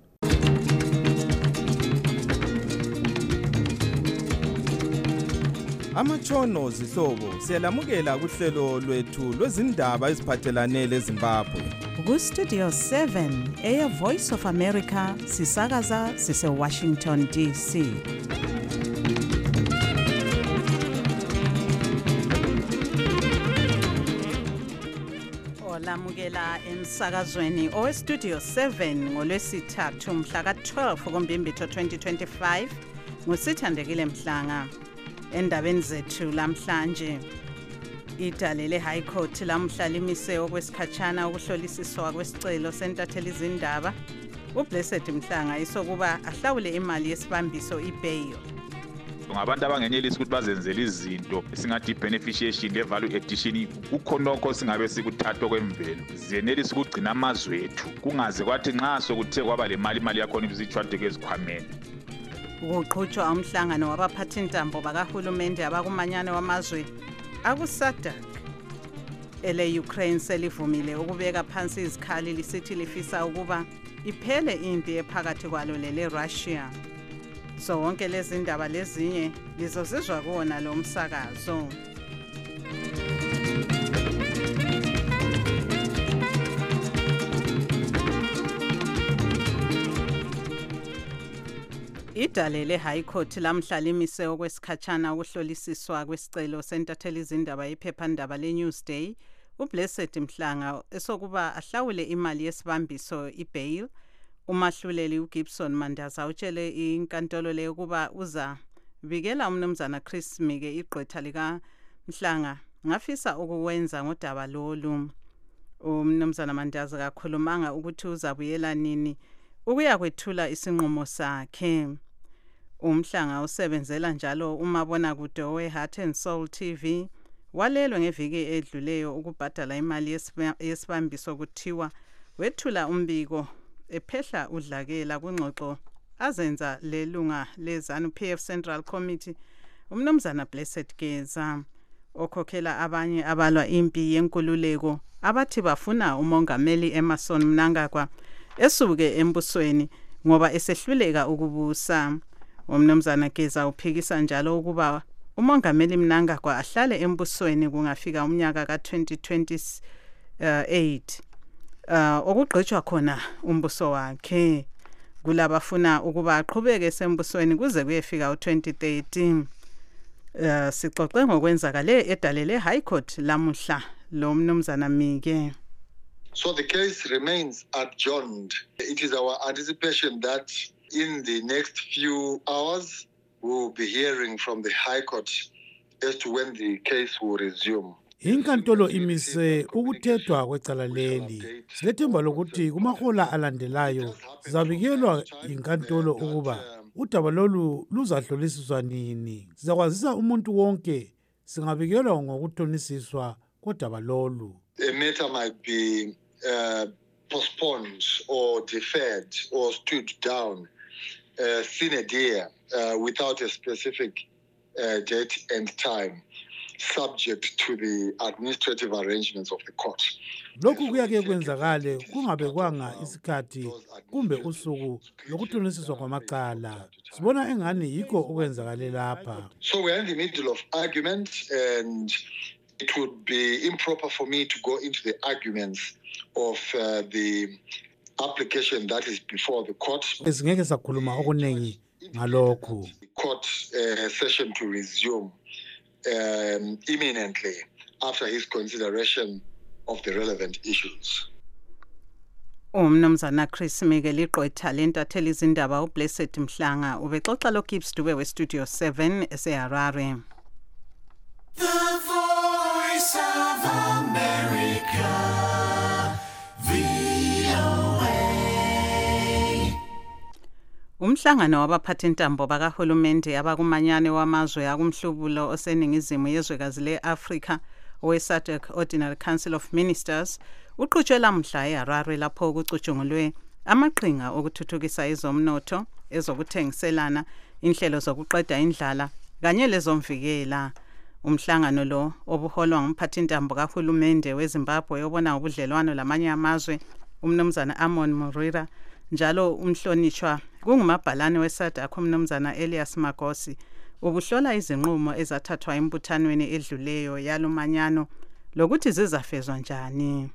Speaker 4: Amatshono zihlobo siyalamukela kuhlelo lwethu lwezindaba eziphathelane leZimbabwe.
Speaker 6: Ku Studio seven eya Voice of America sisakaza sise Washington D C. Olamukela emsakazweni owe Studio seven ngolwesithathu mhla ka twelve kuMbimbithi twenty twenty-five ngusithandekile Mhlanga. Endabeni zethu lamhlanje idalele High Court lamhla limise okwesikhatshana ukuhlolisiswa kwesicelo sentatheli izindaba uBlessed Mhlanga isokuba ahlawule imali yesibambiso ibail.
Speaker 7: Ngabantu abangenelisa ukuthi bazenzele izinto esingathi beneficiation le value addition ukhonokho singabe sikuthatha kwemvelo zenelisa ukugcina amazwe ethu kungaze kwathi nxa sokuthe kwaba le mali imali yakho ibisithwade kezikhwameni.
Speaker 6: Ukuqhutshwa umhlangano wabaphathintambo bakahulumende abakumanyane wamazwe akuSADC ele Ukraine selivumile ukubeka phansi izikhali lisithi lifisa ukuba iphele impi ephakathi kwalo lele Russia. So wonke lezi ndaba lezinye lizozizwa kuona lo msakazo. Idalele High Court lamhla limise okwesikhatshana ukuhlolisiswa kwesicelo sentatheli izindaba iphephandaba leNewsday uBlessed Mhlanga esokuba ahlawule imali yesibambiso ibail. Umahluleli uGibson Mandaza utshele inkantolo le ukuba uza bikela umnumzana Chris Mike igqwetha lika Mhlanga ngafisa ukuwenza ngodaba lolu. Umnumzana Mandaza kakhulumanga ukuthi uzabuyela nini ukuya kwethula isinqumo sakhe. Umhlanga usebenzela njalo umabona kude we Heart and Soul T V walelwe ngeviki edluleyo ukubhadala imali yesibambiso kuthiwa wethula umbiko ephehla udlakela kungxoxo azenza lelunga lezanu P F Central Committee umnumzana Blessed Geza okhokhela abanye abalwa impi yenkululeko abathi bafuna umongameli Emmerson Mnangagwa esuke embusweni ngoba esehluleka ukubusa. Umnumzana Geza uphikisa njalo ukuba umongameli Mnangagwa ahlale embusweni kungafika umnyaka ka twenty twenty-eight uh okugqitshwa khona umbuso wakhe kulabafuna ukuba aqhubeke sembusweni kuze kuyefika u twenty thirteen. Uh sixoxe ngokwenzakale edalele High Court lamuhla lo mnumzana Mike.
Speaker 25: So the case remains adjourned. It is our anticipation that in the next few hours we will be hearing from the High Court as to when the case will resume.
Speaker 3: Inkantolo imise ukuthethwa kwecala leli. Silethemba lokuthi kumahola alandelayo sizabikelwa inkantolo ukuba udaba lolu luzahlolisiswa nini. Sizakwazisa umuntu wonke singabikelwa ngokuthonisiswa kodaba lolu.
Speaker 25: A matter might be uh, postponed or deferred or stood down uh, sine die uh, without a specific uh, date and time, subject to the administrative arrangements of the court.
Speaker 3: Lokhu kuyake kwenzakale kungabekwanga isikhathi kumbe usuku lokuthonisiswa kwamacala. Sibona engani yikho okwenzakale lapha.
Speaker 25: So we are in the middle of argument and it would be improper for me to go into the arguments of uh, the application that is before the court.
Speaker 3: Esingeke sakhuluma okunengi ngalokho.
Speaker 25: Court uh, session to resume um, imminently after his consideration of the relevant issues.
Speaker 6: Umnumzana Chris Mike liqhwetha lentatheli izindaba uBlessed Mhlanga ubexoxa lo Gibbs Dube we Studio seven eseHarare.
Speaker 19: The Voice of America, V O A.
Speaker 6: Umhlangano wabaphathintambo bakahulumende abakumanyane wamazwe akumhlubulo oseningizimu yezwekazi le-Afrika owe-SADC Ordinary Council of Ministers uqhutshwe lamhla eHarare lapho kucutshungulwe amaqhinga okuthuthukisa izomnotho ezokuthengiselana inhlelo zokuqeda indlala kanye lezomvikela. Umhlangano lo obuholwa ngumphathintambo kahulumende weZimbabwe obona ubudlelwano lamanye amazwe umnumzana Amon Murira, njalo umhlonishwa kungumabhalane weSADC umnumzana Elias Magosi, ukuhlola izinqumo ezathathwa embuthanweni edluleyo yalomanyano lokuthi zizafezwa njani.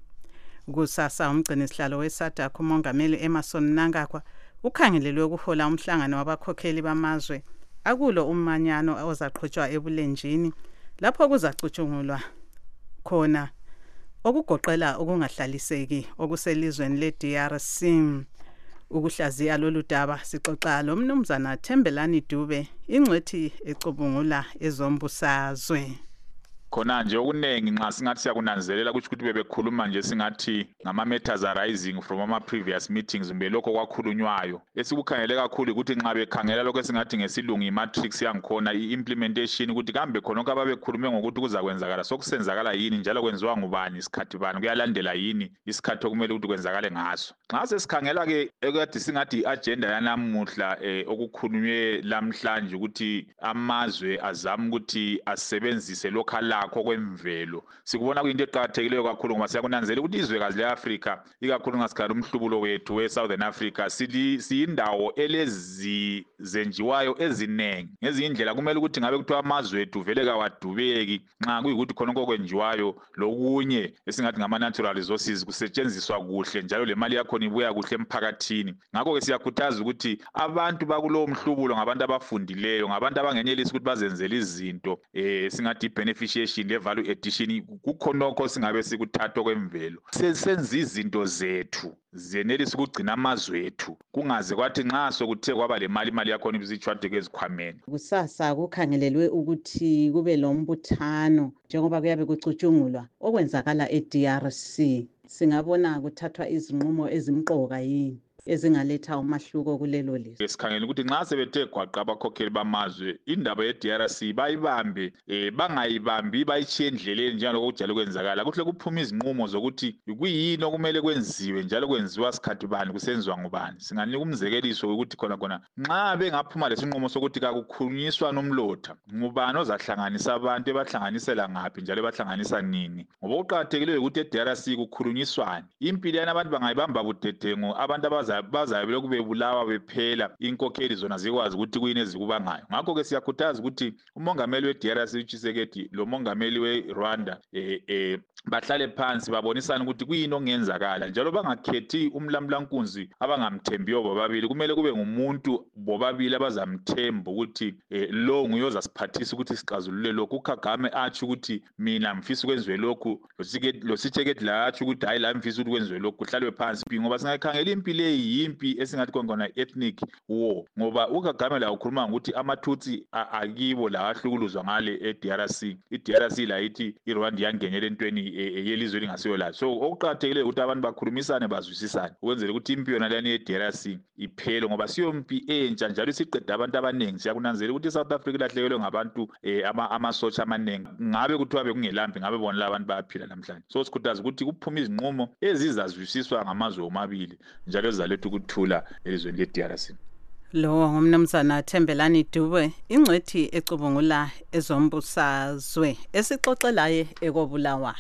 Speaker 6: Kusasa umgcini sihlalo weSADC umongameli Emerson Mnangagwa ukhangelelwe ukuhola umhlangano wabakhokheli bamazwe akulo umanyano ozaqhutshwa ebulenjini lapho kuzacutshungulwa khona okugoqela ukungahlaliseki okuselizweni le-D R C. Ukuhlaziya lolu daba sixoxa lo mnumzana Thembelani Dube, ingcwethi ecubungula ezombusazwe.
Speaker 7: Khona nje okuningi nxa singathi siyakunanzelela ukuthi ukuthi bebekhuluma nje singathi ngama matters arising from ama previous meetings mbe lokho kwakhulunywayo. Esikukhangele kakhulu ukuthi nxa bekhangela lokho esingathi ngesilungu imatrix yangikhona iimplementation ukuthi kambe khona konke ababekhulume ngokuthi kuzakwenzakala sokusenzakala yini njalo kwenziwa ngubani isikhathi bani kuyalandela yini isikhathi okumele ukuthi kwenzakale ngaso. Nxa sesikhangela ke ekade singathi agenda yanamuhla eh, okukhulunywe lamhlanje ukuthi amazwe azama ukuthi asebenzise local lakho kwemvelo sikubona kuyinto eqhakathekileyo kakhulu ngoba siyakunanzela ukuthi izwekazi leAfrika ikakhulu ngasikhala umhlubulo wethu weSouthern Africa siyindawo elezi zenjiwayo ezinengi ngezinye indlela kumele ukuthi ngabe kuthiwa amazwe ethu vele kawadubeki nxa kuyikuthi khona okwenjiwayo lokunye esingathi ngama natural resources kusetshenziswa kuhle njalo le mali yakhona ibuya kuhle emphakathini. Ngakho ke siyakhuthaza ukuthi abantu bakulowo mhlubulo ngabantu abafundileyo ngabantu abangenelisa ukuthi bazenzele izinto eh singathi beneficiation le value addition kukhonokho singabe sikuthatha kwemvelo senza izinto zethu zenelisa ukugcina amazwe ethu kungaze kwathi nxa sokuthe kwaba le mali imali yakhona ibizitshwade kwezikhwameni.
Speaker 6: Kusasa kukhangelelwe ukuthi kube lombuthano njengoba kuyabe kucutshungulwa okwenzakala e-D R C. Singabona kuthathwa izinqumo ezimqoka yini ezingaletha umahluko kulelo lizwe.
Speaker 7: Esikhangela ukuthi nxa sebethe gwaqa abakhokheli bamazwe indaba ye-D R C bayibambe eh bangayibambi bayichiye endleleni njalo okujalo kwenzakala kuhle kuphuma izinqumo zokuthi kuyini okumele kwenziwe njalo kwenziwa isikhathi bani kusenziwa ngubani. Singanika umzekeliso ukuthi khona khona nxa bengaphuma lesinqumo sokuthi kakukhulunyiswa nomlotha ngubani ozahlanganisa abantu ebahlanganisela ngaphi njalo bahlanganisa nini ngoba uqhakathekileyo ukuthi e-D R C kukhulunyiswana impilo yabantu bangayibamba budedengo abantu abaza bazabe lokhu bebulawa bephela inkokheli zona zikwazi ukuthi kuyini ezikubangayo. Ngakho ke siyakhuthaza ukuthi umongameli we-D R C uChisekedi lo mongameli we-Rwanda eh eh bahlale phansi babonisana ukuthi kuyini okungenzakala njalo bangakhethi umlamlankunzi abangamthembiyo bobabili kumele kube ngumuntu bobabili abazamthemba ukuthi eh, lo nguyoza siphathisa ukuthi sixazulule lokhu. uKagame athi ukuthi mina mfisa ukwenziwe lokhu lo Sitshekedi la athi ukuthi hayi la mfisa ukuthi kwenziwe lokhu kuhlalwe phansi ngoba singakhangela impilo eyimpi esingathi kongona ethnic war ngoba uKagame la ukhuluma ukuthi amatutsi akibo la ahlukuluzwa ngale e-D R C. i-D R C la ithi iRwanda yangenela entweni yelizwe lingasiyo la. So okuqhakathekile ukuthi abantu bakhulumisane bazwisisane ukwenzela ukuthi impi yona lani ye-D R C iphele ngoba siyo mpi entsha njalo isiqeda abantu abaningi. Siyakunanzela ukuthi iSouth Africa ilahlekelwe ngabantu ama amasotsha amaningi ngabe kuthiwa bekungelampi ngabe bona labantu bayaphila namhlanje. So sikhuthaza ukuthi kuphuma izinqumo ezizazwisiswa ngamazwe omabili njalo zaletha ukuthula elizweni le-D R C.
Speaker 6: Lo ngumnumzana Thembelani Dube, ingcwethi ecubungula ezombusazwe esixoxelaye ekobulawayo.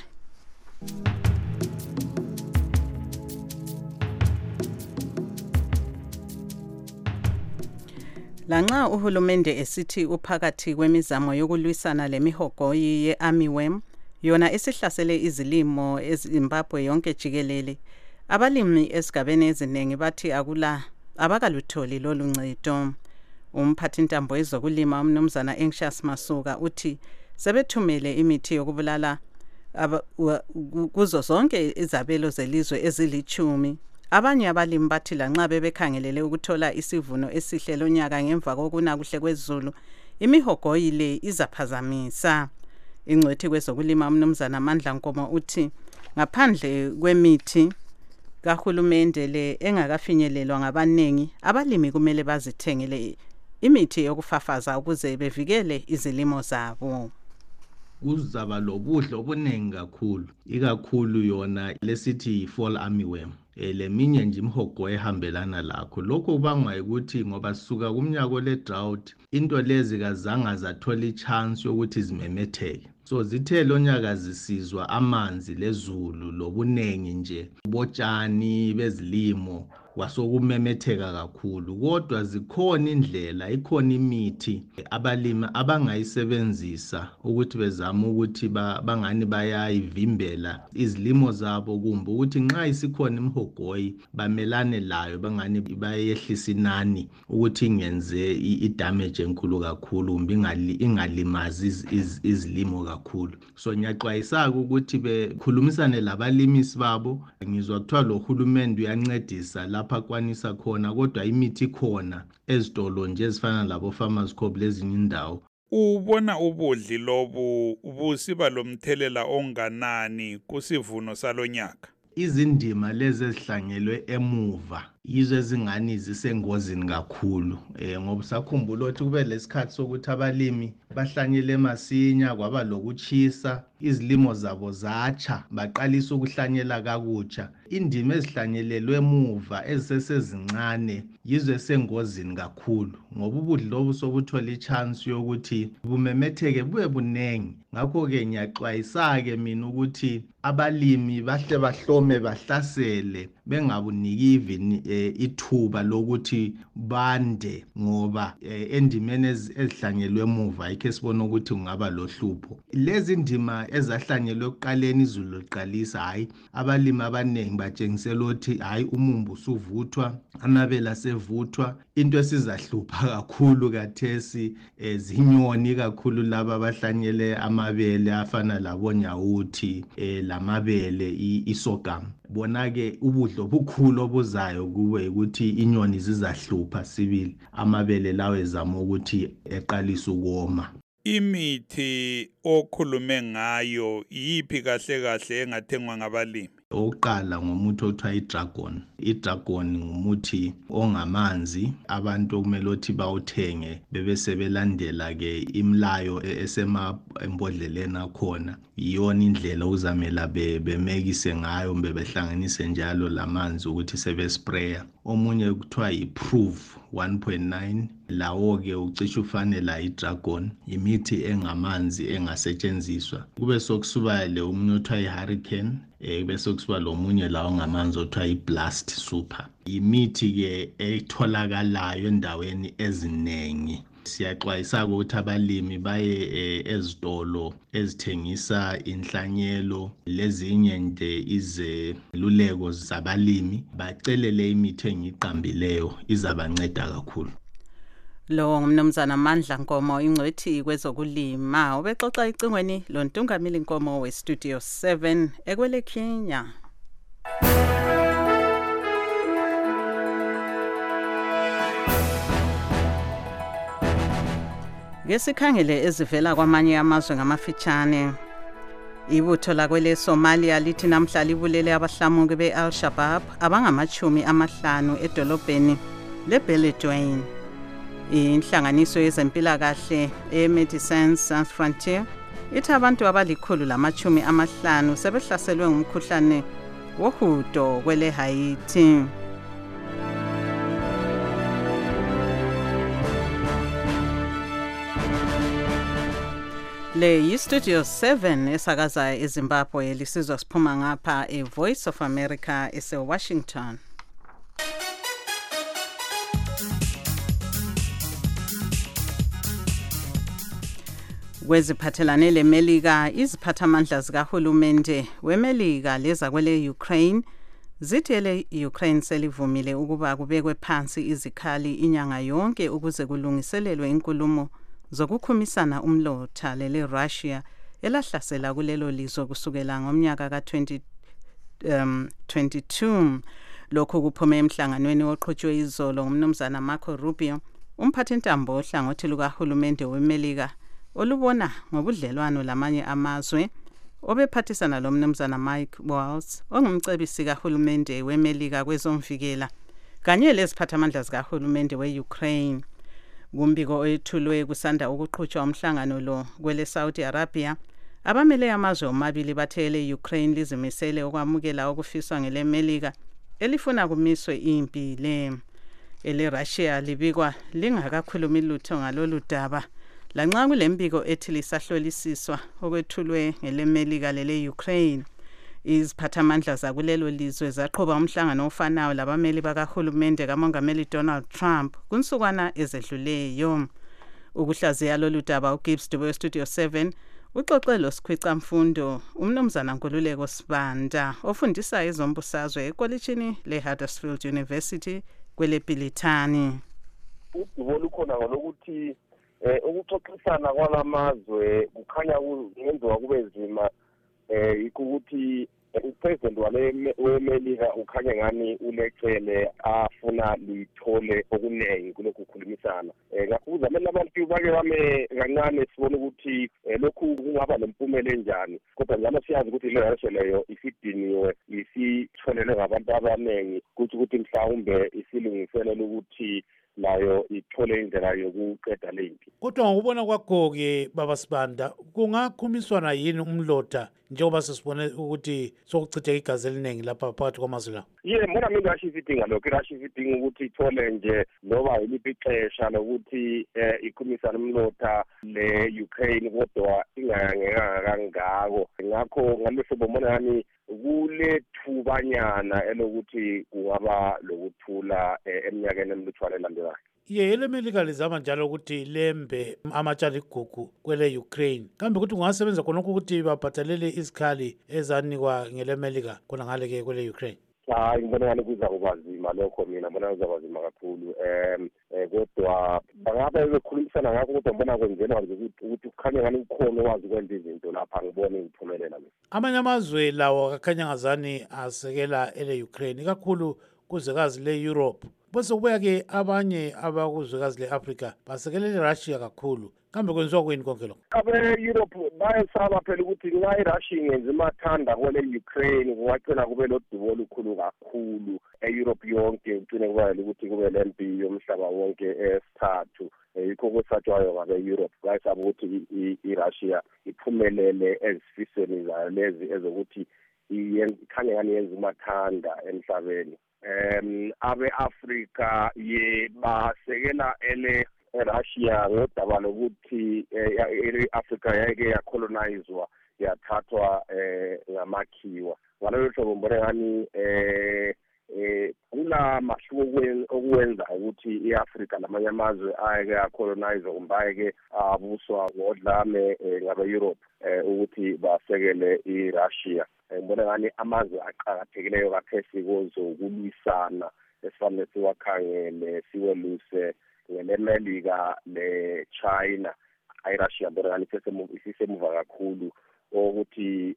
Speaker 6: Lanxa uhulumende esithi uphakathi kwemizamo yokulwisana lemihogoyi ye-armyworm yona esihlasele izilimo eZimbabwe yonke jikelele, abalimi esigabeni eziningi bathi akula abakalutholi lolu ncedo. Umphathintambo wezokulima umnumzana Anxious Masuka uthi sebethumele imithi yokubulala kuzo zonke izabelo zelizwe ezilithumi. Abanye abalimi bathi lanxa bebekhangelele ukuthola isivuno esihle lonyaka ngemva kokuna kuhle kwezulu, imihogoyi le izaphazamisa. Ingcwethi kwezokulima umnumzana Mandla Nkomo uthi ngaphandle kwemithi kahulumende le engakafinyelelwa ngabanengi, abalimi kumele bazithengele imithi yokufafaza ukuze bevikele izilimo zabo.
Speaker 8: Kuzaba lobuhle obuningi kakhulu, ikakhulu yona lesithi fall armyworm. Leminye nje imhogo ehambelana lakho. Lokho kubangwa ukuthi ngoba suka kumnyaka le drought into lezi kazange zathola ichance yokuthi zimemetheke. so zithe lonyaka zisizwa amanzi lezulu lobunengi nje botshani bezilimo kwasokumemetheka kakhulu kodwa zikhona indlela ikhona imithi abalimi abangayisebenzisa ukuthi bezama ukuthi bangani bayayivimbela izilimo zabo kumbe ukuthi nxa isikhona imhogoyi bamelane layo bangani bayehlisa inani ukuthi ingenze idamage enkulu kakhulu kumbe ingalimazi izilimo kakhulu so ngiyaxwayisa ukuthi bekhulumisane labalimisi babo ngizwa kuthiwa lo hulumende uyancedisa lapha akwanisa khona kodwa imithi khona ezitolo nje ezifana labo Farmers Co lezinye indawo.
Speaker 9: Ubona ubudli lobu busiba lomthelela onganani kusivuno salonyaka?
Speaker 8: Izindima lezi ezihlangelwe emuva yizo ezingani zisengozini kakhulu eh ngoba sakhumbula ukuthi kube lesikhathi sokuthi abalimi bahlanyele masinya kwaba lokuchisa izilimo zabo zatsha baqalisa ukuhlanyela kakutsha indima ezihlanyelelwe emuva ezisesezincane yizo esengozini kakhulu ngoba ubudli lobu sobuthola ichance yokuthi bumemetheke bube bunengi ngakho ke ngiyaxwayisa ke mina ukuthi abalimi bahle bahlome bahlasele bengabuniki even ithuba lokuthi bande ngoba endimeni ezihlanyelwe emuva ayikho sibona ukuthi ungaba lohlupho lezi ndima ezahlanyelwe kuqaleni izulu liqalisa hayi abalimi abanengi batshengisela ukuthi hayi umumbu usuvuthwa amabele asevuthwa into esizahlupha kakhulu kathesi zinyoni kakhulu laba abahlanyele amabele afana labonyawuthi lamabele isogam bona ke ubudlo bukhulu obuzayo kube ukuthi inyoni zizahlupha sibili amabele lawe ezama ukuthi eqalisa ukoma.
Speaker 9: Imithi okhulume ngayo yipi kahle kahle engathengwa ngabalimi?
Speaker 8: Oqala ngomuthi othiwa iDragon. iDragon ngumuthi ongamanzi abantu okumele ukuthi bawuthenge bebese belandela ke imlayo esema embodleleni akhona. Iyona indlela uzamela bemekise ngayo mbe behlanganise njalo lamanzi ukuthi sebe sprayer. Omunye kuthiwa iProve one point nine lawo ke ucisha ufanele iDragon imithi engamanzi engasetshenziswa. Kube sokusuba le umunye othiwa iHurricane eh bese kusuba lo munye lawo ngamanzi othiwa iBlast Super. Imithi ke etholakalayo endaweni ezinengi. Siyaxwayisa ukuthi abalimi baye ezitolo ezithengisa inhlanyelo lezinye nje izeluleko zabalimi bacelele imithi engiqambileyo izabanceda kakhulu.
Speaker 6: Lo ngumnumzana Mandla Nkomo ingcwethi kwezokulima ubexoxa icingweni lo Ntungamili Nkomo we Studio seven ekwele Kenya. Ngesikhangele ezivela kwamanye amazwe ngamafitshane ibutho lakwele Somalia lithi namhla libulele abahlamuki beAl-Shabaab abangamachumi amahlanu edolobheni leBeledweyne. Inhlanganiso yezempilakahle eMedicine Sans Frontier ithi abantu abalikhulu lamachumi amahlanu sebehlaselwe ngumkhuhlane wohudo kwele Haiti. Le yi-Studio seven esakaza eZimbabwe lisizwa siphuma ngapha eVoice of America ese-Washington. Kweziphathelane leMelika iziphathamandla zikahulumende weMelika leza kwele Ukraine zithele Ukraine selivumile ukuba kubekwe phansi izikhali inyanga yonke ukuze kulungiselelwe inkulumo zokukhumisana umlotha lele Russia elahlasela kulelo lizwe kusukela ngomnyaka ka twenty twenty-two. Lokho kuphume emhlanganweni oqhutshwe izolo ngumnumzana Marco Rubio umphathintambo ohlangothi lukahulumende weMelika olubona ngobudlelwano lamanye amazwe obephathisana lo mnumzana Mike Waltz ongumcebisi kahulumende weMelika kwezomvikela kanye leziphathamandla zikahulumende we-Ukraine. Kumbiko oyethulwe kusanda ukuqhutshwa umhlangano lo kwele Saudi Arabia abamele amazwe omabili bathele Ukraine lizimisele okwamukela okufiswa ngele Melika elifuna kumiswe impi le ele Russia libikwa lingakakhulumi lutho ngalolu daba lanxa kulembiko ethi lisahlolisiswa okwethulwe ngelemelika lele Ukraine. Iziphathamandla zakulelo lizwe zaqhuba umhlangano ofanayo labameli bakahulumende kamongameli Donald Trump kunsukwana ezedluleyo. Ukuhlaziya lolu daba uGibbs Dube Studio seven uxoxe lo sikhwica mfundo umnumzana Nkululeko Sibanda ofundisa ezombusazwe ekolitshini leHuddersfield University kwelePilitani.
Speaker 10: Udubo lukhona ngalokuthi eh ukuxoxisana kwalamazwe kukhanya kungenziwa kube nzima eh ukuthi upresident wale wemelika ukhanya ngani ulecele afuna lithole okunengi kulokhu kukhulumisana eh ngakho zamele abantu bake bame kancane sibone ukuthi lokhu kungaba nempumela enjani kodwa njalo siyazi ukuthi le rashe leyo isidiniwe isitholele ngabantu abanengi kuthi ukuthi mhlawumbe isilungiselele ukuthi nayo ithole indlela yokuqeda lempi.
Speaker 3: Kodwa ngokubona kwakho-ke baba Sibanda kungakhumiswana yini umlota njengoba sesibone ukuthi sokuchitheka igazi eliningi lapha phakathi kwamazwe la?
Speaker 10: Ye mbona mina rashi isidinga lokho rashi isidinga ukuthi ithole nje noba yiliphi ixesha lokuthi eh ikhumisana umlota le Ukraine kodwa ingayangeka kangako ngakho ngaleso bomona yani kule thubanyana elokuthi kungaba lokuthula eminyakeni emlutshwane elandelayo.
Speaker 3: Ye elemelika lizama njalo ukuthi lembe amatshali gugu kwele Ukraine kambe ukuthi kungasebenza khona ukuthi babhatalele isikhali ezanikwa ngelemelika khona ngale ke kwele Ukraine?
Speaker 10: Hayi ngibona ngani kuza kuba nzima lokho mina ngibona kuza nzima kakhulu em kodwa bangabe bekhulumisana ngakho kodwa ngibona kwenzelwa nje ukuthi kukhanya ngani ukhona wazi ukwenza izinto lapha ngibona ngiphumelela mina.
Speaker 3: Amanye amazwe lawo akakhanya ngazani asekela ele Ukraine kakhulu kuzwekazi le Europe bese kubuya ke abanye abakuzwekazi le Africa basekelele Russia kakhulu kambe kwenziwa kweni konke lokho?
Speaker 10: Abe Europe bayesaba phela ukuthi nxa iRussia ingenza imathanda kwele Ukraine kungacela kube lodubo olukhulu kakhulu eEurope yonke ugcine kuba ukuthi kube lempi yomhlaba wonke esithathu yikho kwesatshwayo ngabe Europe bayesaba ukuthi iRussia iphumelele ezifisweni zayo lezi ezokuthi ikhanye ngani yenza imathanda emhlabeni. Um abe Africa ye basekela ele Russia ngodaba lokuthi iAfrica yake yacolonizwa yathathwa ngamakhiwa ngalo hlobo mbona ngani eh eh kula mahluko okwenza ukuthi iAfrica lamanye amazwe ayeke yacolonizwa kumbayeke abuswa ngodlame ngabe Europe ukuthi basekele iRussia. Ngibona ngani amazwe aqhakathekileyo kaphesi kozokulwisana esifanele siwakhangele siweluse ngelemelika leChina iRussia mbona ngani isisemuva kakhulu ukuthi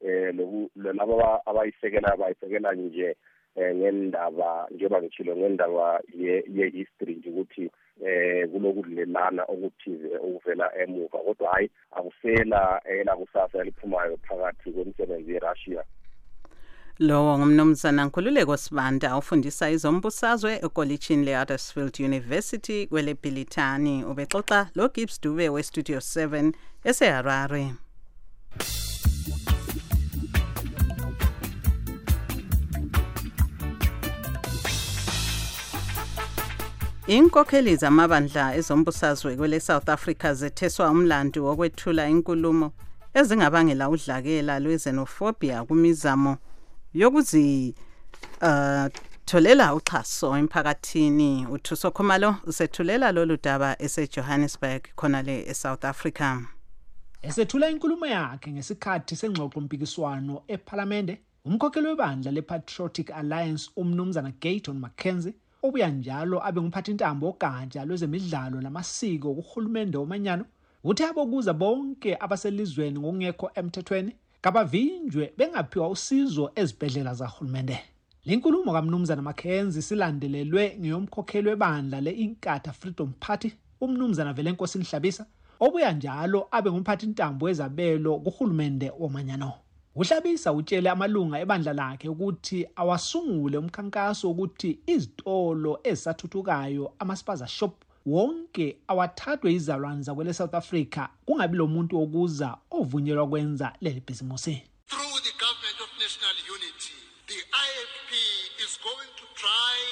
Speaker 10: labo abayisekela abayisekela nje ngendaba njengoba ngitshilo ngendaba ye-history nje ukuthi eh kulokudlelana okuthize okuvela emuva kodwa hayi akusela ela kusasa eliphumayo phakathi kwemisebenzi yeRussia.
Speaker 6: Lo ngumnumzana Nkululeko Sibanda ufundisa izombusazwe ekolitshini leHuddersfield University kwelePilitani ubexoxa lo Gibbs Dube we Studio seven eseHarare. Inkokheli zamabandla ezombusazwe kwele South Africa zetheswa umlando wokwethula inkulumo ezingabangela udlakela lwezenophobia kumizamo yokuzi uh, tholela uxhaso emphakathini. uThuso Khumalo usethulela lolu daba eseJohannesburg khona le eSouth Africa.
Speaker 11: Esethula inkulumo yakhe ngesikhathi sengxoxo mpikiswano eParliamente, umkhokheli webandla lePatriotic Alliance umnumzana Gayton McKenzie obuya njalo abe ngumphathintambo ogatsha lwezemidlalo namasiko kuhulumende womanyano uthi abokuza bonke abaselizweni ngokungekho emthethweni kabavinjwe bengaphiwa usizo ezibhedlela zahulumende. Lenkulumo kaMnumzana McKenzie silandelelwe ngeyomkhokheli webandla leInkatha Freedom Party umnumzana Velenkosi Nhlabisa obuya njalo abe ngumphathintambo wezabelo kuhulumende womanyano. Uhlabisa utshele amalunga ebandla lakhe ukuthi awasungule umkhankaso ukuthi izitolo ezisathuthukayo ama-spaza shop wonke awathathwe izalwane zakwele South Africa kungabi lo muntu okuza ovunyelwa kwenza leli bhizimusi.
Speaker 12: Through the government of national unity, the I F P is going to drive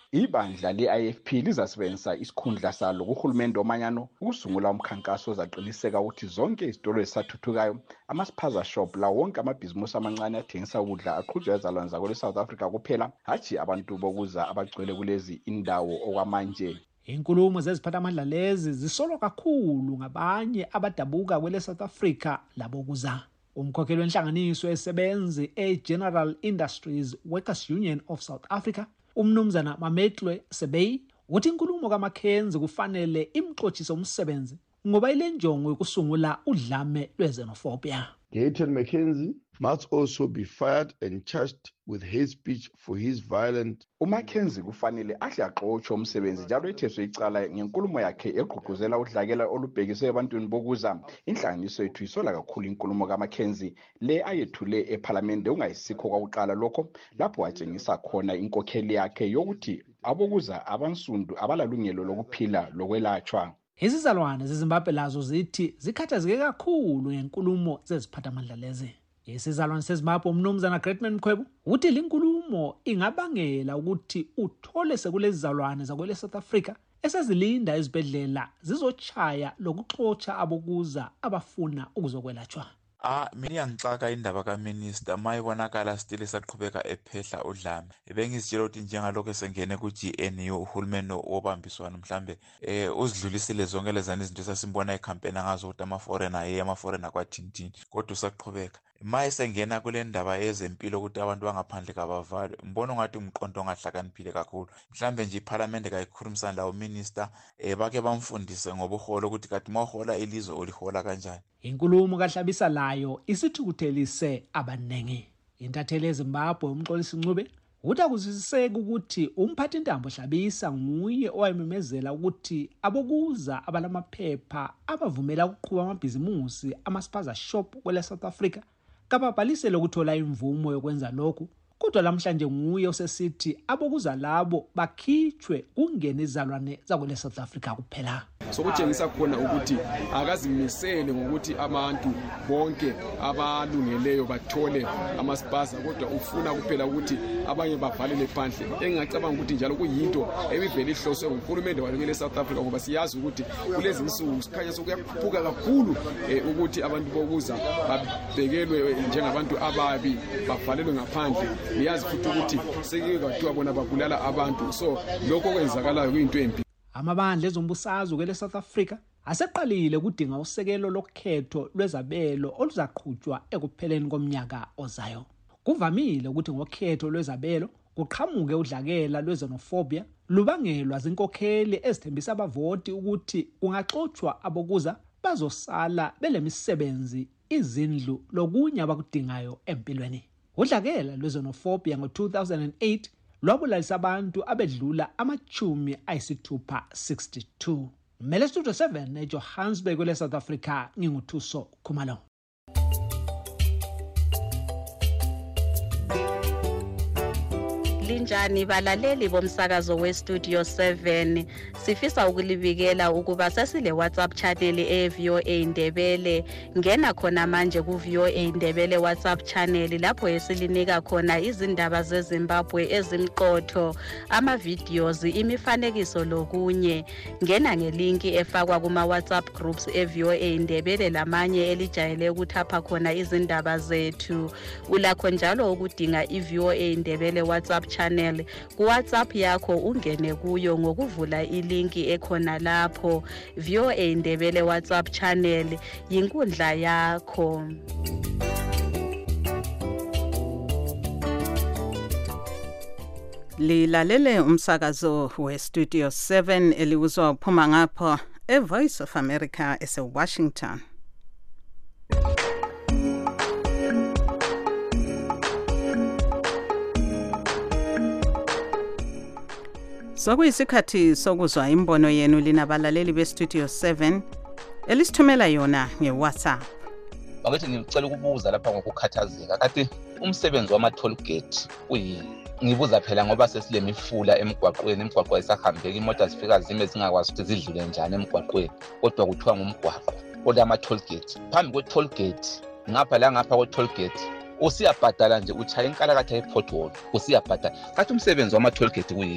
Speaker 12: Ibandla le-I F P lizasebenzisa isikhundla salo kuhulumende omanyano ukusungula umkhankaso ozaqiniseka ukuthi zonke izitolo ezisathuthukayo, ama-spaza shop la wonke amabhizimusi amancane athengisa ukudla aqhutshwa ezalwane zakwele South Africa kuphela, hatshi abantu bokuza abagcwele kulezi indawo okwamanje.
Speaker 11: Inkulumo zeziphathamandla lezi zisolwa kakhulu ngabanye abadabuka kwele South Africa labokuza. Umkhokheli wenhlanganiso esebenzi e-General Industries Workers Union of South Africa, umnumzana Mametlwe Sebei, uthi inkulumo kaMackenzie kufanele imxothise umsebenzi ngoba ile njongo yokusungula udlame lwezenophobia.
Speaker 13: Gayton Mackenzie must also be fired and charged with hate speech for his violent.
Speaker 12: uMackenzie kufanele ahle axotshwe umsebenzi njalo etheswe icala ngenkulumo yakhe egqugquzela udlakela olubhekiswe ebantwini bokuza. Inhlanganiso yethu isola kakhulu inkulumo kaMackenzie le ayethule eParliament ungayisikho kwakuqala lokho lapho atshengisa khona inkokheli yakhe yokuthi abokuza abansundu abalalungelo lokuphila lokwelatshwa.
Speaker 11: Izizalwane zeZimbabwe lazo zithi zikhathazeke kakhulu ngenkulumo zeziphathamandla lezi. Isizalwane seZimbabwe umnumzana Greatman Mkhwebo uthi linkulumo ingabangela ukuthi uthole sekulezi zalwane zakwele South Africa esezilinda izibhedlela zizochaya lokuxotsha abokuza abafuna ukuzokwelatshwa.
Speaker 15: Ah, mina iyangixaka indaba kaminister mayibonakala still esaqhubeka ephehla udlame. Bengizitshela ukuthi njengalokho esengene ku-G N U uhulumeni wobambiswano mhlambe eh uzidlulisile zonke lezana izinto esasimbona ecampaign ngazo ukuthi ama-foreigner ye ama-foreigner kwathintini kodwa usaqhubeka. Maye sengena kule ndaba yezempilo ukuthi abantu bangaphandle kabavalwe mbona ngathi umqondo ongahlakaniphile kakhulu. Mhlambe nje iParliament kayikhulumisana lawo minister eh bake bamfundise ngobuholo ukuthi kathi mahola ilizwe olihola kanjani.
Speaker 11: Inkulumo kaHlabisa layo isithukuthelise abanengi. Intatheli eZimbabwe umxolisi Ncube uthi akuzwisiseki ukuthi umphathi intambo Hlabisa nguye owayememezela ukuthi abokuza abalamaphepha abavumela ukuqhuba amabhizimusi ama-spaza shop kwele South Africa kababhalisele ukuthola imvumo yokwenza lokhu, kodwa namhlanje nguye osesithi abokuza labo bakhitshwe kungena izalwane zakwele South Africa kuphela.
Speaker 16: Sokutshengisa khona ukuthi akazimisele ngokuthi abantu bonke abalungeleyo bathole amaspaza kodwa ufuna kuphela ukuthi abanye bavalele phandle. Engicabanga ukuthi njalo kuyinto ebivele ihloswe nguhulumende walekele South Africa ngoba siyazi ukuthi kulezi insuku sikhanya sokuyakhuphuka kakhulu ukuthi abantu bokuza babhekelwe njengabantu ababi bavalelwe ngaphandle. Niyazi futhi ukuthi sekike kwathiwa bona babulala abantu, so lokho kwenzakalayo kuyinto embi.
Speaker 11: Amabandla ezombusazwe kwele South Africa aseqalile ukudinga usekelo lokhetho lwezabelo oluzaqhutshwa ekupheleni komnyaka ozayo. Kuvamile ukuthi ngokhetho lwezabelo kuqhamuke udlakela lwezenophobia lubangelwa zinkokheli ezithembisa abavoti ukuthi kungaxoxwa abokuza bazosala belemisebenzi izindlu lokunye abakudingayo empilweni. Udlakela lwezenophobia ngo two thousand eight lwabulalisa abantu abedlula amachumi ayisithupha sixty-two. Mele Studio seven eJohannesburg kwele South Africa nginguthuso Khumalo.
Speaker 17: Linjani balaleli bomsakazo weStudio seven, sifisa ukulibikela ukuba sesile WhatsApp channel e-V O A Ndebele. Ngena khona manje ku-V O A Ndebele WhatsApp channel lapho esilinika khona izindaba zeZimbabwe ezimqotho, ama-videos, imifanekiso lokunye. Ngena ngelinki efakwa kuma-WhatsApp groups e-V O A Ndebele lamanye elijayele ukuthapha khona izindaba zethu. Ulakho njalo ukudinga i-V O A Ndebele WhatsApp channel ku WhatsApp yakho ungene kuyo ngokuvula ilinki ekhona lapho. V O A Ndebele WhatsApp channel yinkundla yakho.
Speaker 6: Lilalele umsakazo weStudio seven eliwuzwa uphuma ngapha eVoice of America ese-Washington. Sokuyisikhathi sokuzwa imbono yenu linabalaleli beStudio seven elisithumela yona ngeWhatsApp.
Speaker 26: Ngathi ngicela ukubuza lapha ngokukhathazeka. Kati umsebenzi wama-toll gate uyini? Ngibuza phela ngoba sesilemifula emgwaqweni, imigwaqo ayisahambeki, imoto zifika zime zingakwazi ukuthi zidlule njani emgwaqweni, kodwa kuthiwa ngumgwaqo kodwa ama-toll gate. Phambi kwe-toll gate ngapha la ngapha kwe-toll gate usiyabhadala nje, utshaya inkalakatha ye-pothole usiyabhadala. Kathi umsebenzi wama-toll gate kuyini?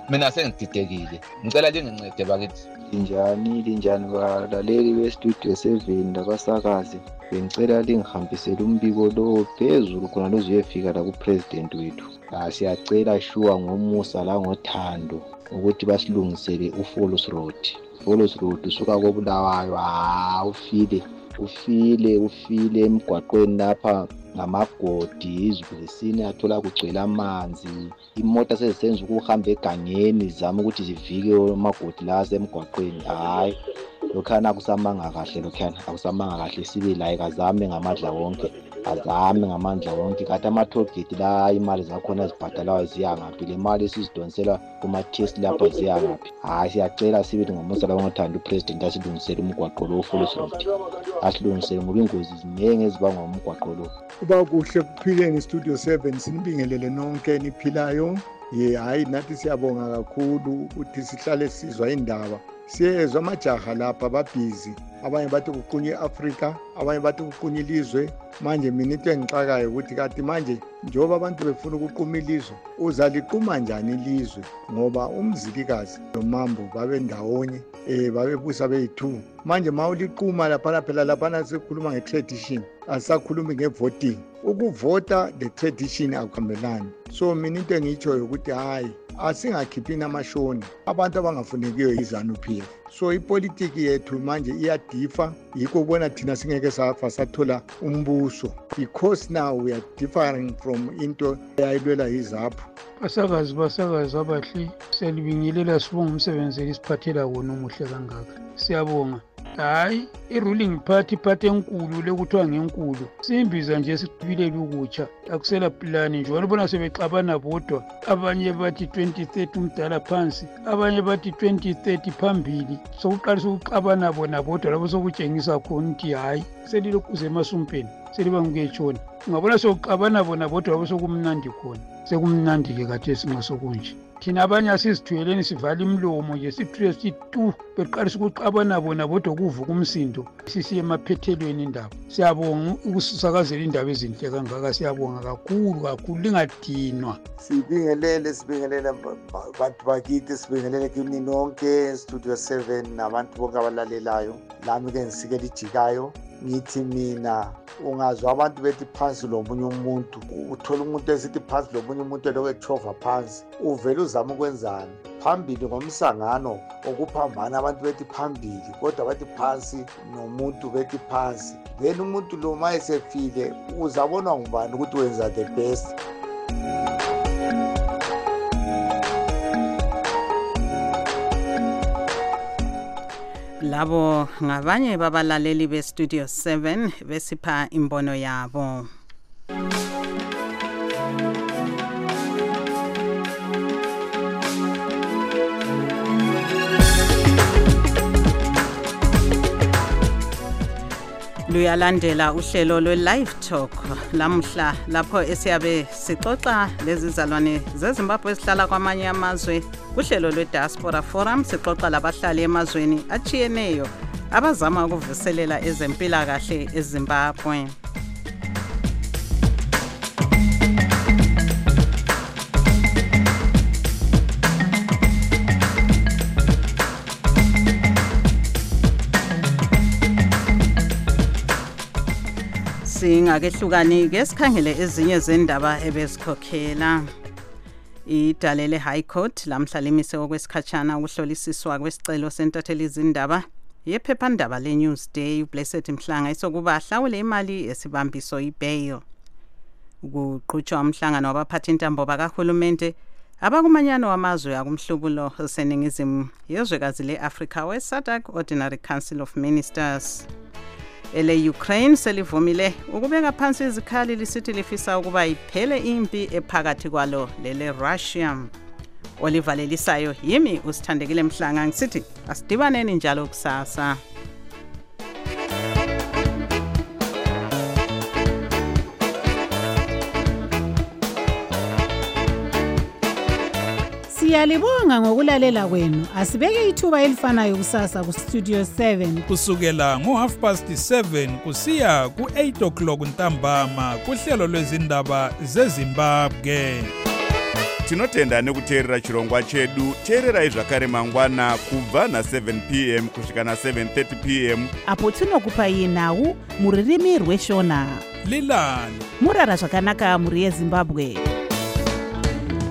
Speaker 26: mina sengididekile ngicela lingincede bakithi.
Speaker 1: Linjani linjani balaleli bestudio seven labasakazi, bengicela lingihambisele umbiko lo phezulu khona lozuyefika la kupresident wethu. Siyacela shuwa ngomusa la ngothando ukuthi basilungisele uFollows Road. Follows Road usuka koBulawayo ha ufile ufile ufile emgwaqweni lapha ngamagodi izulu lesine athola kugcwela amanzi, imoto sezisenza ukuhamba egangeni zama ukuthi zivike amagodi la asemgwaqweni. Hayi lokhana akusamanga kahle, lokhana akusamanga kahle, sibe la ikazame ngamadla wonke, azame ngamandla wonke. Kanti ama-tollgate la imali zakhona zibhadalayo ziyangaphi, le mali esizidonsela kuma-test lapha ziyangaphi? Hayi siyacela sibe ngomusa la ngothanda upresident asilungisele umgwaqo lo Follows Road, asilungisele ngoba ingozi ziningi ezibangwa umgwaqo lo.
Speaker 2: Kuba kuhle kuphileni Studio seven, sinibingelele nonke niphilayo. Ye hayi nathi siyabonga kakhulu ukuthi sihlale sizwa indaba. Siyezwa amajaha lapha babhizi, abanye bathi kuqunye iAfrika, abanye bathi kuqunye ilizwe. Manje mina into engixakayo ukuthi kati manje njengoba abantu befuna ukuquma ilizwe, uzaliquma njani ilizwe? Ngoba umzilikazi nomambo babe ndawonye, eh babebusa beyi-two. Manje mawuliquma lapha phela lapha sikhuluma nge-tradition, asakhulumi nge-voting. Ukuvota the tradition akuhambelani. So mina into engiyitshoyo ukuthi hayi asingakhiphini amashoni abantu abangafunekiyo yiZANU-P F. So ipolitiki yethu manje iyadifa, yikho kubona thina singeke safa sathola umbuso, because now we are differing from into eyayilwela yiZAPU.
Speaker 14: Basakazi basakazi abahle, selibingelela sibonga umsebenzi esiphathela wona omuhle kangaka. Siyabonga. Hayi i-ruling party party enkulu lekuthiwa ngenkulu simbiza nje siqibilela ukutsha, akusela plan nje. Wabona sebexabana bodwa, abanye bathi twenty thirty umdala phansi, abanye bathi twenty thirty phambili. Sokuqalisa ukuxabana bona bodwa labo sokutshengisa khona ukuthi hayi selilokhuze emasumpeni seliba ngeketshona. Ungabona sokuxabana bona bodwa labo sokumnandi khona, sekumnandi ke kade sinxa sokunje. Thina abanye asizithweleni sivala imlomo nje sithule situ beqalisa ukuxabana bona bodwa kuvuka umsindo sisiye emaphethelweni indaba. Siyabonga ukusakazela indaba ezinhle kangaka, siyabonga kakhulu kakhulu, lingadinwa.
Speaker 2: Sibingelele sibingelele bantu bakithi, sibingelele kini nonke Studio seven nabantu bonke abalalelayo. Lami ke ngisikela ijikayo ngithi mina ungazwa abantu bethi phansi lomunye umuntu, uthola umuntu esithi phansi lomunye umuntu elokethova phansi, uvela uzama ukwenzani phambili ngomsangano okuphambana, abantu bethi phambili kodwa bathi phansi nomuntu bethi phansi. Then umuntu lo mayesefile uzabona ngubani ukuthi wenza the best.
Speaker 6: Labo ngabanye babalaleli be Studio seven besipha imbono yabo. Luyalandela uhlelo lwe live talk lamhla lapho esiyabe sixoxa lezizalwane zeZimbabwe esihlala kwamanye amazwe. Uhlelo lwe Diaspora Forum sixoxa labahlali emazweni achiyeneyo abazama ukuvuselela ezempilakahle eZimbabwe. Singakehlukani ke sikhangele ezinye zendaba ebesikhokhela. Idalele High Court lamhla limise okwesikhatshana ukuhlolisiswa kwesicelo sentatheli izindaba yephephandaba leNewsday uBlessed Mhlanga isokuba ahlawule imali esibambiso ibail. Ukuqhutshwa umhlangano wabaphathi intambo bakahulumente abakumanyano wamazwe akumhlubulo oseningizimu yezwekazi leAfrika we-SADC Ordinary Council of Ministers. Ele Ukraine selivumile ukubeka phansi izikhali lisithi lifisa ukuba iphele impi ephakathi kwalo lele Russia. Olivalelisayo yimi usithandekile Mhlanga ngisithi asidibaneni njalo kusasa.
Speaker 18: Siyalibonga ngokulalela kwenu. Asibeke ithuba elifanayo kusasa ku Studio seven.
Speaker 9: Kusukela ngo half past seven kusiya ku eight o'clock ntambama kuhlelo lwezindaba zeZimbabwe.
Speaker 5: tinotenda nekuteerera chirongwa chedu. Teererai zvakare mangwana kubva na seven p m kusvika na seven thirty p m
Speaker 20: apo tinokupai nhau muririmi rweshona.
Speaker 9: Lilani
Speaker 20: murara zvakanaka muri yeZimbabwe.